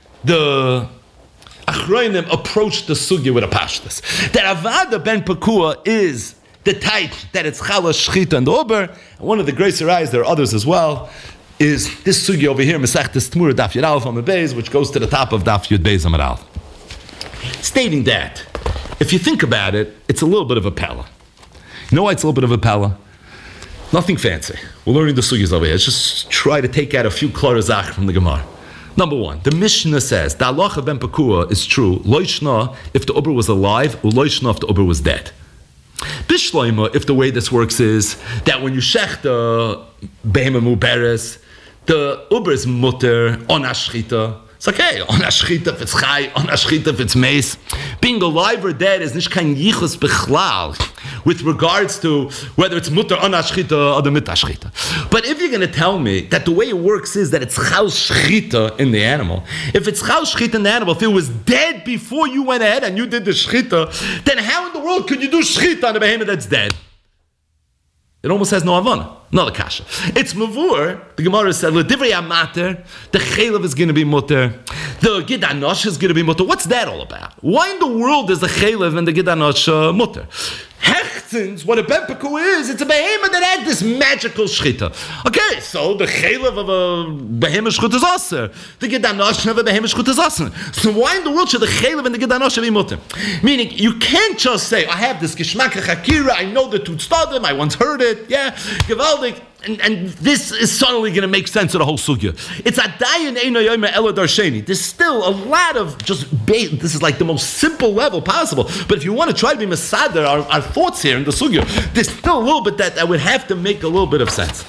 the achreinim approach the sugya with a pashtus. That avada ben pekua is the type that it's chala shchita and ober. One of the greater eyes, there are others as well, is this sugi over here, Masechtas Tmura Daf Yud Aleph Amud Beis, which goes to the top of Daf Yud Beis Amud Aleph. Stating that, if you think about it, it's a little bit of a pella. You know why it's a little bit of a pella? Nothing fancy. We're learning the sugis over here. Let's just try to take out a few klarazach from the Gemara. Number one, the Mishnah says, the halacha ben pekua is true, loishna if the ober was alive, or loishna if the ober was dead. Bishloima, if the way this works is that when you shech the behemah muberes, the uber is mutter on ashchita. It's okay, on ashchita if it's chai, on ashchita if it's mace. Being alive or dead is nicht kein yichus bechlal with regards to whether it's mutter on ashchita or the mit ashchita. But if you're going to tell me that the way it works is that it's chal shchita in the animal, if it's chal shchita in the animal, if it was dead before you went ahead and you did the shchita, then how in the world could you do shchita on a behemoth that's dead? It almost has no avana, not a kasha. It's mavur. The Gemara said, "L'divrei amater, the chaylev is going to be mutter, the gidanosh is going to be mutter." What's that all about? Why in the world is the chaylev and the gidanosh mutter? Hechtzins, what a ben pekua is, it's a behemoth that had this magical shchita. Okay, so the chaylev of a behemoth shchita is aser, the gidanosh of a behemoth shchita is aser. So why in the world should the chaylev and the gidanosh be mutter? Meaning, you can't just say, "I have this geshmak chakira, I know the tutstadim, I once heard it, yeah, gewaldig." And this is suddenly going to make sense of the whole sugya. It's adayin eino yoyma ela darsheni. There's still a lot of just this is like the most simple level possible. But if you want to try to be masader our thoughts here in the sugya, there's still a little bit that would have to make a little bit of sense.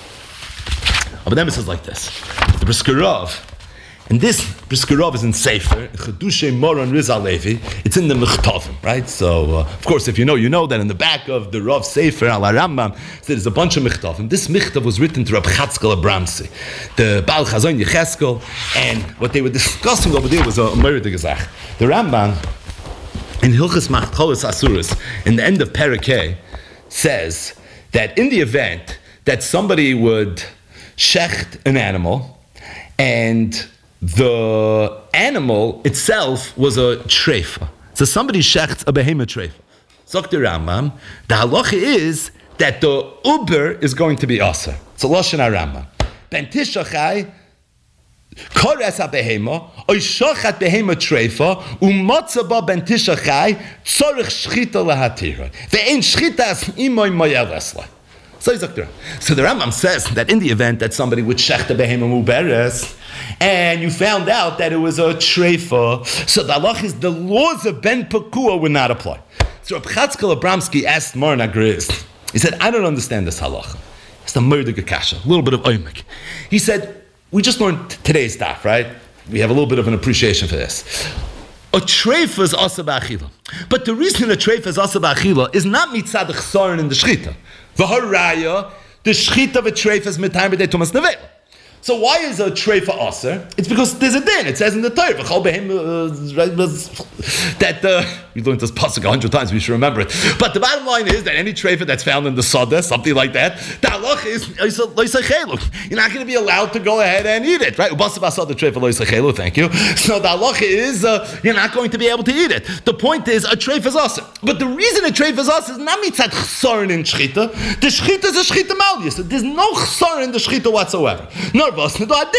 But then it says like this: the Brisker Rav, and this Brisker Rav is in Sefer Chedushay Moron Rizal Levi. It's in the Mechtavim, right? So of course, if you know that in the back of the Rav Sefer Al Rambam, there's a bunch of Mechtavim. This Mechtav was written to Rab Chatzkel Abramsi, the Baal Chazon Yecheskel, and what they were discussing over there was a murder gezach. The Rambam in Hilchas Machcholos Asuras, in the end of Parakeh, says that in the event that somebody would shecht an animal and the animal itself was a treifa. So somebody shechts a behemoth treifa. Zok the Rambam, the halacha is that the uber is going to be aser. It's a lashon Rambam. Ben tishachai kores ha-behema oy shochat behema treifa u'motza ba ben tishachai tzorich shchita lahatira ve'en shchita as imoy moyel esla. So the Rambam says that in the event that somebody would shech the behema muberes and you found out that it was a treifa, so the halach is the laws of ben pekua would not apply. So Reb Chatzkel Abramsky asked Moran Agrist. He said, "I don't understand this halacha. It's the murder gekasha, a little bit of oimik." He said, we just learned today's daf, right? We have a little bit of an appreciation for this. A treifa is asa ba'achila. But the reason a treifa is asa ba'achila is not mitzad chsaron in the shchita. V'haraya, the shchita of a treifa is mitayim b'dei tumas nevela. So why is a treifa aser? It's because there's a din. It says in the Torah, that we learned this pasuk 100 times. We should remember it. But the bottom line is that any treifa that's found in the sada, something like that, the halach is you're not going to be allowed to go ahead and eat it, right? Thank you. So the halach is you're not going to be able to eat it. The point is a treifa is aser. But the reason a treifa is aser is not mitzat chsaron in shchita. The shchita is a shchita malya. So there's no chsaron in the shchita whatsoever. No. You're not allowed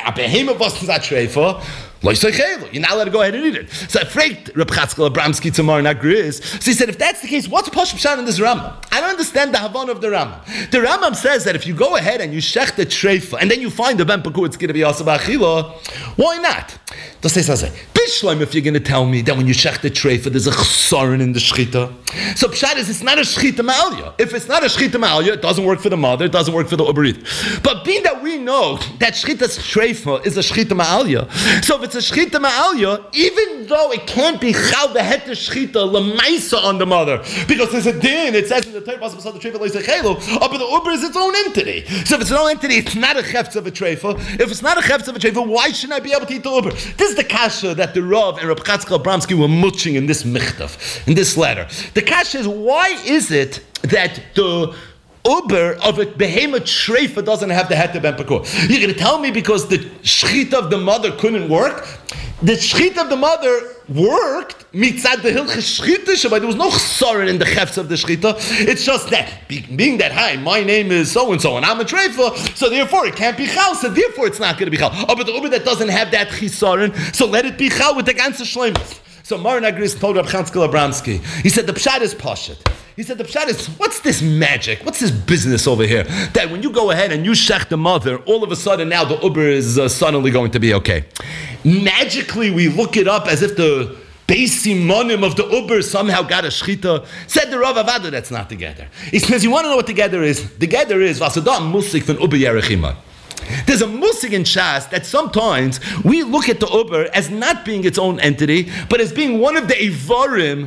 to go ahead and eat it. So I freaked Reb Chatzkel Abramsky tomorrow not Gris. So he said, if that's the case, what's Posh Pshan in this Rambam? I don't understand the Havon of the Rambam. The Rambam says that if you go ahead and you shech the treifa and then you find the Ben Peku, it's going to be Asa B'Achila, why not? If you're going to tell me that when you shech the treifa, there's a chsaron in the shchita. So Pshat is, it's not a shchita ma'alya. If it's not a shchita ma'alya, it doesn't work for the mother, it doesn't work for the uberit. But being that we know that shchita's treifa is a shchita ma'alya, so if it's a shchita ma'alya, even though it can't be chal behet shchita lemaisa on the mother, because there's a din, it says in the Torah, but the uber is its own entity. So if it's an own entity, it's not a chefz of a treifa. If it's not a chefz of a treifa, why shouldn't I be able to eat the uber? This is the kasha that the Rav and Reb Chatzkel Abramsky were mutching in this michtav, in this letter. The kasha is, why is it that the uber of a behemoth treifa doesn't have the heter ben pekur? You're going to tell me because the shchita of the mother couldn't work? The shchita of the mother worked mitzad the hilchah shchita, but there was no chsaron in the chefs of the shchita. It's just that being that high, my name is so and so, and I'm a treifa, so therefore it can't be chal. So therefore it's not going to be chal. Oh, but the uber that doesn't have that chisaron, so let it be chal with the ganze shleimus. So Maran Agris told Reb Chatzkel Abramsky, he said the pshat is pashat. He said the pshat is, what's this magic? What's this business over here? That when you go ahead and you shech the mother, all of a sudden now the uber is suddenly going to be okay. Magically we look it up as if the base simonim of the uber somehow got a shchita. Said the Rav Avada, that's not together. He says, you want to know what together is? Together is Vasadam Musik from Uber Yerechima. There's a musig in Shas that sometimes we look at the uber as not being its own entity, but as being one of the ivarim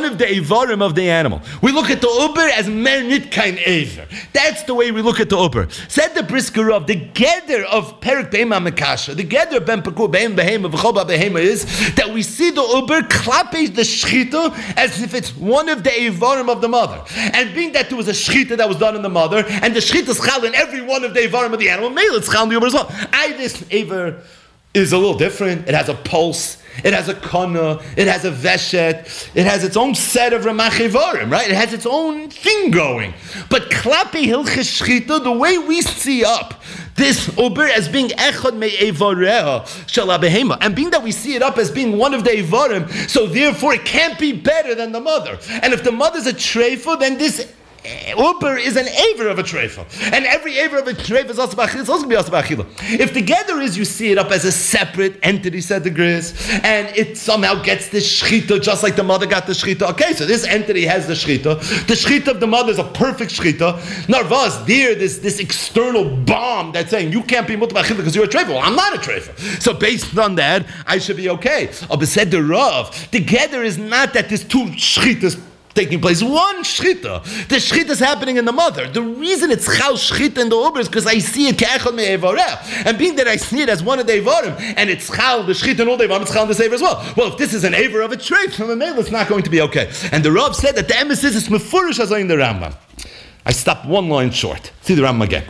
of the animal. We look at the uber as mernit kain aver. That's the way we look at the uber. Said the Brisker Rav, the gather of Perik Behema Mekasha, the gather of Ben Pekur Behem Behema V'choba Behema is that we see the uber klape the shchita as if it's one of the ivarim of the mother. And being that there was a shchita that was done in the mother, and the shchita is chal in every one of the ivarim of the animal, it's chal in the uber as well. This aver is a little different. It has a pulse. It has a kana. It has a veshet. It has its own set of ramach ivarim, right? It has its own thing going. But klapi hilchis shchita, the way we see up this uber as being echad me'evareha shala behema, and being that we see it up as being one of the ivarim, so therefore it can't be better than the mother. And if the mother's a treifa, then this uber is an aver of a treifa, and every aver of a treifa is also b'achila. It's also going to be also b'achila. If together is you see it up as a separate entity, said the Gris, and it somehow gets the shchita just like the mother got the shchita. Okay, so this entity has the shchita. The shchita of the mother is a perfect shchita. Narvaz, there, this external bomb that's saying you can't be mutar b'achila because you're a treifa. Well, I'm not a treifa. So based on that, I should be okay. But said the Rav, together is not that there's two shchitas taking place. One shchita. The shchita is happening in the mother. The reason it's chal shchita in the uber is because I see it ke'echad me'evareh. And being that I see it as one of the evarim, and it's chal, the shchita and all the evarim, it's chal in this aver as well. Well, if this is an aver of a trait from a male, it's not going to be okay. And the Rav said that the emes is mefurish as in the Rambam. I stopped one line short. See the Rambam again.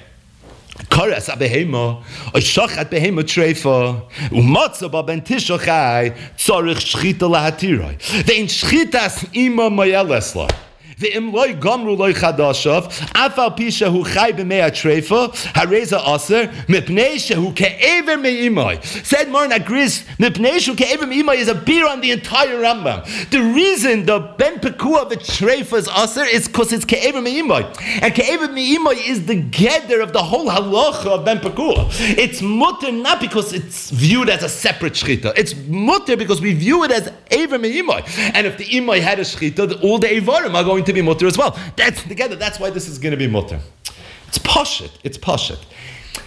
Karas abehema, a shachat behema treifa, umatza ba ben tishochai, tzorich shchita lahatiroi. Vein shchitas ima mayelesla. Ve'im loy gamru loy chadashav, afal pisha hu chai b'mei treifa, hareza aser, mipnei shehu ke'ever me'imai. Said Maran Agris, mipnei shehu ke'ever me'imai is a beer on the entire Rambam. The reason the ben peku of the treifa is aser is because it's ke'ever me'imai. And ke'ever me'imai is the gather of the whole halacha of ben peku. It's mutter not because it's viewed as a separate shchita. It's mutter because we view it as ever me'imai. And if the imai had a shchita, all the evarim are going to be mutter as well. That's together. That's why this is going to be mutter. It's pashut.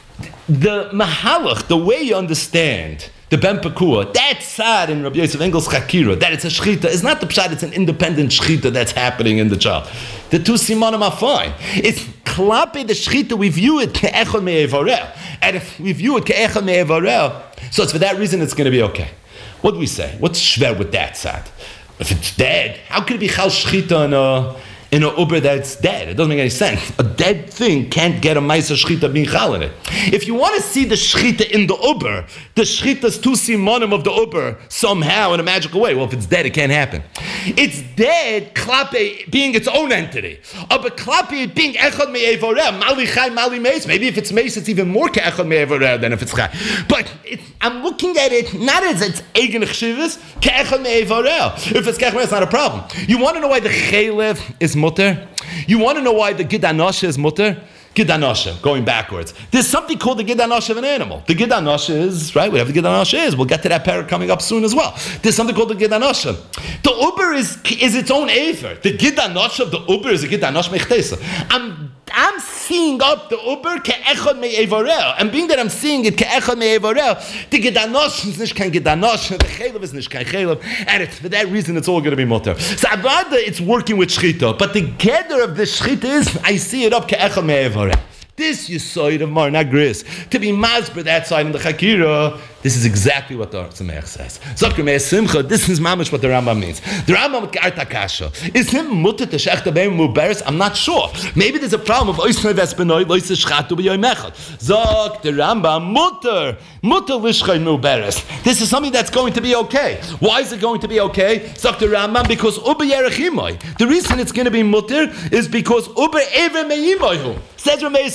the mahalach, the way you understand the Ben Pekua, that sad in Rabbi Yosef Engel's Chakira, that it's a shchita, is not the pshat, it's an independent shchita that's happening in the child. The two simanim are fine. It's klape the shchita, we view it ke'echad me'evarel. And if we view it ke'echad me'evarel, so it's for that reason it's going to be okay. What do we say? What's shver with that sad? If it's dead, how could it be chal shchita in a uber that's dead? It doesn't make any sense. A dead thing can't get a ma'aser shchita being chal in it. If you want to see the shchita in the uber, the shchita's two simanim of the uber somehow in a magical way. Well, if it's dead, it can't happen. It's dead, klape being its own entity. But klape being echad me'evoreh, mali chai, mali meis. Maybe if it's meis, it's even more ke'echad me'evoreh than if it's chai. But I'm looking at it not as its eigen chshivas, ke'echad me'evoreh. If it's ke'echad me'evoreh, it's not a problem. You want to know why the chaylev is mutter? You want to know why the gidanosha is mutter? Gidanosha, going backwards. There's something called the gidanosha of an animal. The gidanosha is, right, whatever the gidanosha is. We'll get to that parak coming up soon as well. There's something called the gidanosha. The uber is its own aver. The gidanosha of the uber is a gidanosha mechtesa. I'm seeing up the uber ke'echad me'evarel. And being that I'm seeing it ke'echad me'evarel, the gidanosha is nicht kein gidanosha, the chaylev is nicht kein chaylev, and for that reason it's all going to be mutter. So I'd rather it's working with shchita, but the gather of the shchita is, I see it up ke'echad me'evarel. This Yisoid of Mar Nagris, to be masber that side in the Chakira, this is exactly what the Sameach says. Zakir Me'ez Simcha, this is mamish what the Rambam means. The Rambam Karta Kasha. Is him mutter to shechta beim muberes? I'm not sure. Maybe there's a problem of oisnei vespenoi, loise shchatu b'yoy mechad. Zak the Rambam, mutter lishchai muberes. This is something that's going to be okay. Why is it going to be okay? Zak the Rambam, because uber yerechimoi. The reason it's going to be mutter is because uber ever me'imoihu. Says Ramei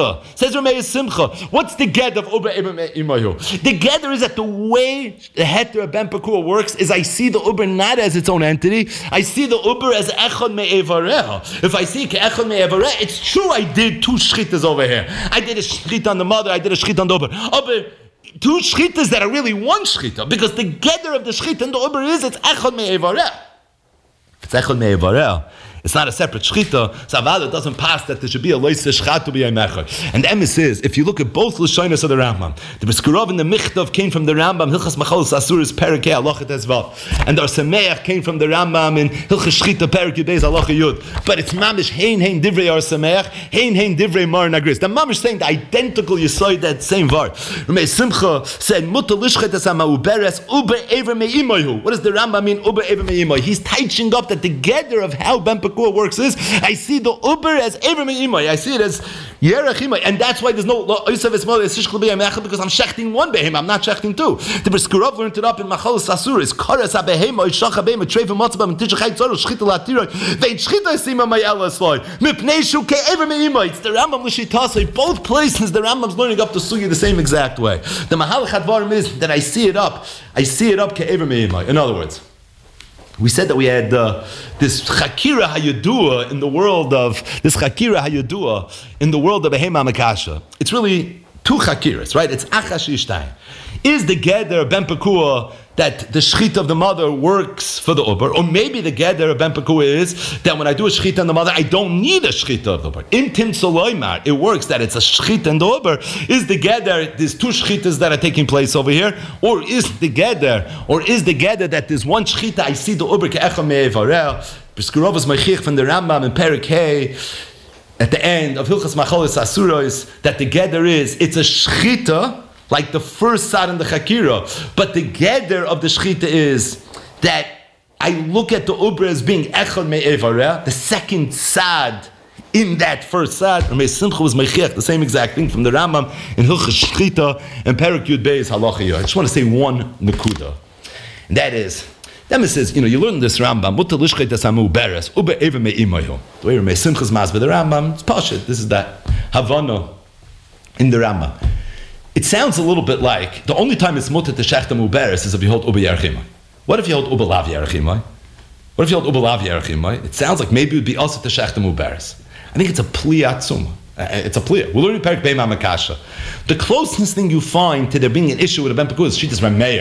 Simcha. What's the get of Uber Eber Imayu? The gather is that the way the heter of Ben Pekua works is I see the Uber not as its own entity. I see the Uber as Echad Me'evareha. If I see Echad Me'evareha, it's true I did two shchitas over here. I did a shchita on the mother, I did a shchita on the Uber. Two shchitas that are really one shchita, because the gather of the shchita and the Uber is it's Echad Me'evareha. If it's Echad Me'evareha, it's not a separate shchita. So it doesn't pass that there should be a loise shchatu b'yaymecher. And the emes is, if you look at both lashonos of the Rambam, the Beskurav and the Michtav came from the Rambam, Hilchas Machalos Asuris Perek Halachah Tezvav, and the Sameach came from the Rambam in Hilchas Shchita Perek Yudez Halachah Yud. But it's mamish hein divrei Ar Sameach, hein divrei Mar Nagris. The mamish saying the identical Yisoid, that same var. Ramei Simcha said mutar lishchetas hamauberes uber ever me'imayu. What does the Rambam mean? Uber ever me'imayu. He's teaching up that the gather of how Ben Pekua works is, I see the uber as ever me'imay. I see it as yerachimay, and that's why there's no oisav esmal esishchel b'yamechel, because I'm shechting one behem, I'm not shechting two. The Beskurav learned it up in Machalos Asuris. Karas habehem oishacha behem treif matzbam tichachay tzoro shchita latira vein shchita sima mayela sloy mipnei shu ke'ever me'imay. It's the Rambam l'shitasa. Both places the Rambam's learning up the sugi the same exact way. The Mahalach Hadvarim is that I see it up ke'ever me'imay. In other words, we said that we had this Chakira Hayadua in the world of Behema Makasha. It's really two Chakiras, right? It's Achash Yishtayim. Is the Geder Ben Pekua that the shchita of the mother works for the uber, or maybe the Geder of Ben Pekua is that when I do a shchita on the mother, I don't need a shchita of the uber. In Tim Soloimar, it works that it's a shchita in the uber. Is the Geder, there's two shchitas that are taking place over here, or is the Geder that there's one shchita, I see the uber ke'echa me'evarel. B'skurovas meichich from the Rambam in Perek Hey, at the end of Hilchas Machalos Asuros, that the Geder is, it's a shchita, like the first sad in the Chakira, but the gather of the Shchita is that I look at the Uber as being Echad Me'evareh, the second sad in that first sad. Ramei Simcha was Meichiach, the same exact thing from the Rambam in Hilchas Shchita and Perek Yud Beis Halacha Yud. I just want to say one Nakuda, and that is, Then it says, you learn this Rambam, Mutar Lishchetas HaMuberes, Uber Eva Me'imayu. The way Ramei Simcha's mas with the Rambam, it's Pashit. This is that Havana in the Rambam. It sounds a little bit like the only time it's mutter to shechta muberes is if you hold uber yerachimai. What if you hold uber lav yerachimai? What if you hold uber lav yerachimai? It sounds like maybe it would be also to shechta muberes. I think it's a pliya atzuma. It's a pliya. We're learning Perek Beima Makasha. The closest thing you find to there being an issue with a Ben Pekua is Shitas Rameir.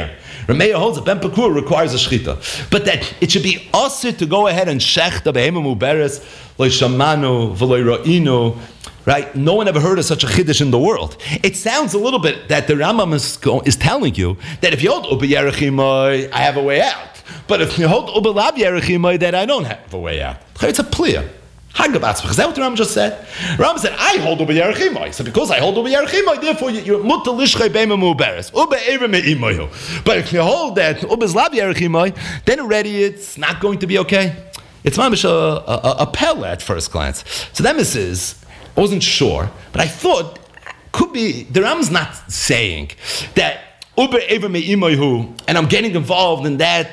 Rameya holds that Ben Pakur requires a shchita, but that it should be also to go ahead and shech the behema muberes loy shamanu v'loy ra'inu. Right? No one ever heard of such a chiddush in the world. It sounds a little bit that the Rambam is telling you that if you hold uba yerechimai, I have a way out. But if you hold uba lav yerechimai, then I don't have a way out. It's a pliya. Hagabatzvach. Is that what the Rambam just said? Rambam said, I hold uba yerechimai. So because I hold uba yerechimai, therefore you're mutter lishchai beima muberes. Uba eva me'imayu. But if you hold that uba's lav yerechimai, then already it's not going to be okay. It's mamish a pella at first glance. So that is, I wasn't sure, but I thought could be the Ram's not saying that Uber Ever Me'imayhu, and I'm getting involved in that.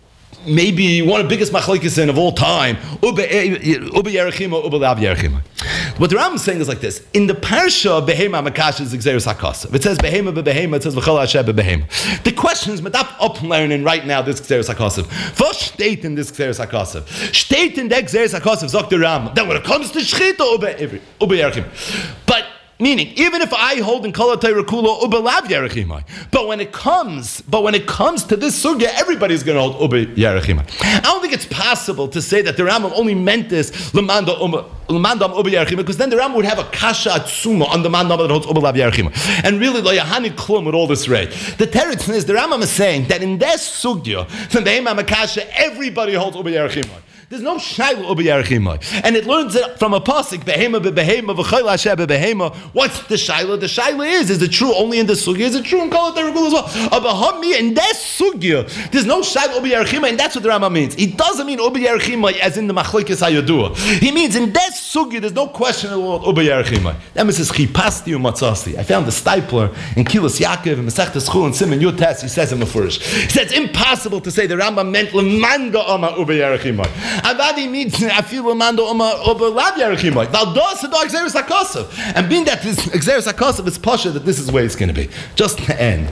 Maybe one of the biggest machlokes of all time, Uber Yerechima, Uber Lav Yerechima. What the Rambam is saying is like this: in the parsha Behema Makash is Xeris Hakasav. It says Behema beBehema. It says V'chol Hashem beBehema. The question is, Madap up learning right now this Xeris Hakasav. First state in this Xeris Hakasav. State in that Xeris Hakasav. Zok the Rambam. Then when it comes to Shchita, Uber Yerechima. But meaning, even if I hold in Kol HaTorah Kula Uber Lav Yerechimai, but when it comes to this sugya, everybody's going to hold Uber Yerechimai. I don't think it's possible to say that the Rambam only meant this L'mandam Uber Yerechimai, because then the Rambam would have a kasha atzuma on the mandam that holds Uber Lav Yerechimai, and really Lo Yahani Klum with all this rate. The teretz is the Rambam is saying that in this sugya, from the Behema Makasha, everybody holds Uber Yerechimai. There's no shayla uba yerechimai, and it learns it from a pasuk behema bebehema v'chayla asher bebehema. What's the shayla? The shayla is it true only in the sugya? Is it true in Kol HaTorah as well? Abahami in that sugya, there's no shayla uba yerechimai, and that's what the Rambam means. He doesn't mean uba yerechimai as in the machlokes hayadua. He means in that sugya, there's no question about uba yerechimai. That means chipasti umatzasti. I found the stipler in Kilas Yaakov and Masechtas Chul and Simon Yutes. He says in Mefurish. He says it's impossible to say the Rambam meant lemanda ama uba yerechimai. Avadi means I feel Lamando over Lav Yerechimai. Valdos Hadar Xeris Hakasav. And being that this Xeris Hakasav is pasha that this is where it's going to be. Just to end.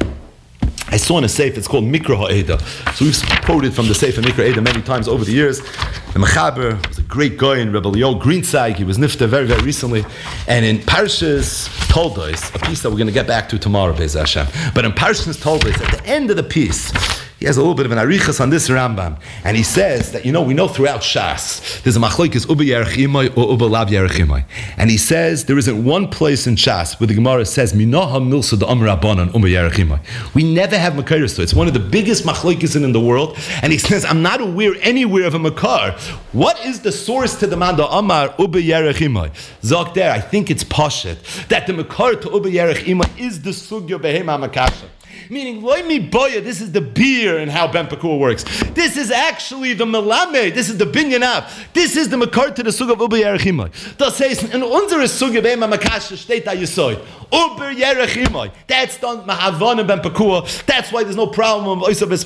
I saw in a seif, it's called Mikra Ha'eda. So we've quoted from the seif of Mikra Ha'eda many times over the years. The Mechaber was a great guy in Rebbe Leo Greensteig. He was nifta very, very recently. And in Parshas Toldos, a piece that we're going to get back to tomorrow, Be'ez Hashem. But in Parshas Toldos, at the end of the piece, he has a little bit of an arichas on this Rambam, and he says that we know throughout Shas there's a machlokes uba yerechimai or uba lav yerechimai, and he says there isn't one place in Shas where the Gemara says minaha milsa the amar rabbanan uba yerechimai. We never have makaros to it. It's one of the biggest machlokes in the world, and he says I'm not aware anywhere of a makar. What is the source to the manda amar uba yerechimai? Zok there, I think it's pashit that the makar to uba yerechimai is the sugya behema makasha. Meaning, loimi boya, this is the beer and how Ben Pakur works. This is actually the melame. This is the binyanav. This is the makar to the sugya of uber yerechimai. Das says in unsere sugya beima makasha steht da yisoy uber yerechimai. That's done mahavon and Ben Pakur. That's why there's no problem. That's why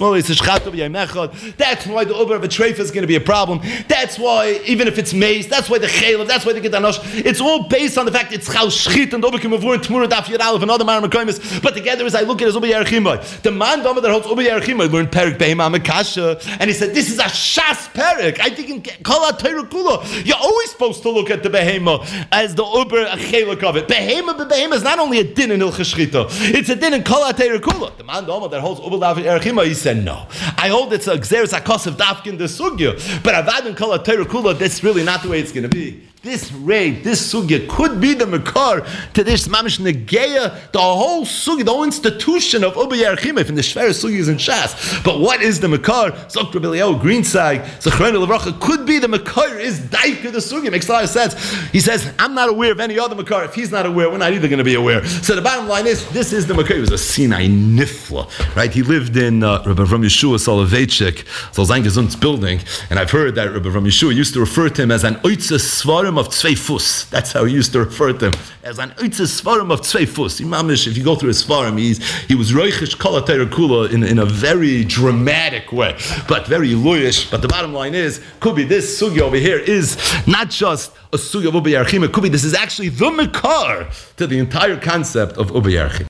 the uber of a treif is going to be a problem. That's why even if it's mace, that's why the chaylev, that's why the gedanosh. It's all based on the fact it's chal shchit and uber kemavur and tmura daf yadalev and other maramakamis. But together, as I look at it, as uber yerechimai. The man that holds Uber Yerechimai learned Perik Behema Makasha, and he said, this is a Shas Perik. I think in Kol HaTorah Kula, you're always supposed to look at the Behema as the Uber Achelak of it. Behema is not only a din in Ilcha Shchita, it's a din in Kol HaTorah Kula. The man that holds Uber Yerechimai, he said, no. I hold it's a Xeris HaKosav Dafkin the Sugya, but Avad in Kol HaTorah Kula, that's really not the way it's going to be. This raid, this sugya could be the makar to this mamish negeya, the whole sugya, the whole institution of Uba Yerechimai from the Shver sugyas in Shas. But what is the makar? Zok Rebbe Eliyahu Greensteig, Zechron Levracha, could be the makar is daika the sugya. Makes a lot of sense. He says, I'm not aware of any other makar. If he's not aware, we're not either going to be aware. So the bottom line is, this is the makar. He was a Sinai Nifla, right? He lived in Rebbe Avram Yeshua Soloveitchik, Zolzangezund's building, and I've heard that Rebbe Avram Yeshua used to refer to him as an oitza svarim of tzvei fus. That's how he used to refer to him, as an oitza svarim of tzvei fus. Imamish, if you go through his svarim, he was roichish kol HaTorah Kula in a very dramatic way, but very loyish. But the bottom line is, could be this sugya over here is not just a sugya of Uba Yerechimai. Could be this is actually the makar to the entire concept of Uba Yerechimai.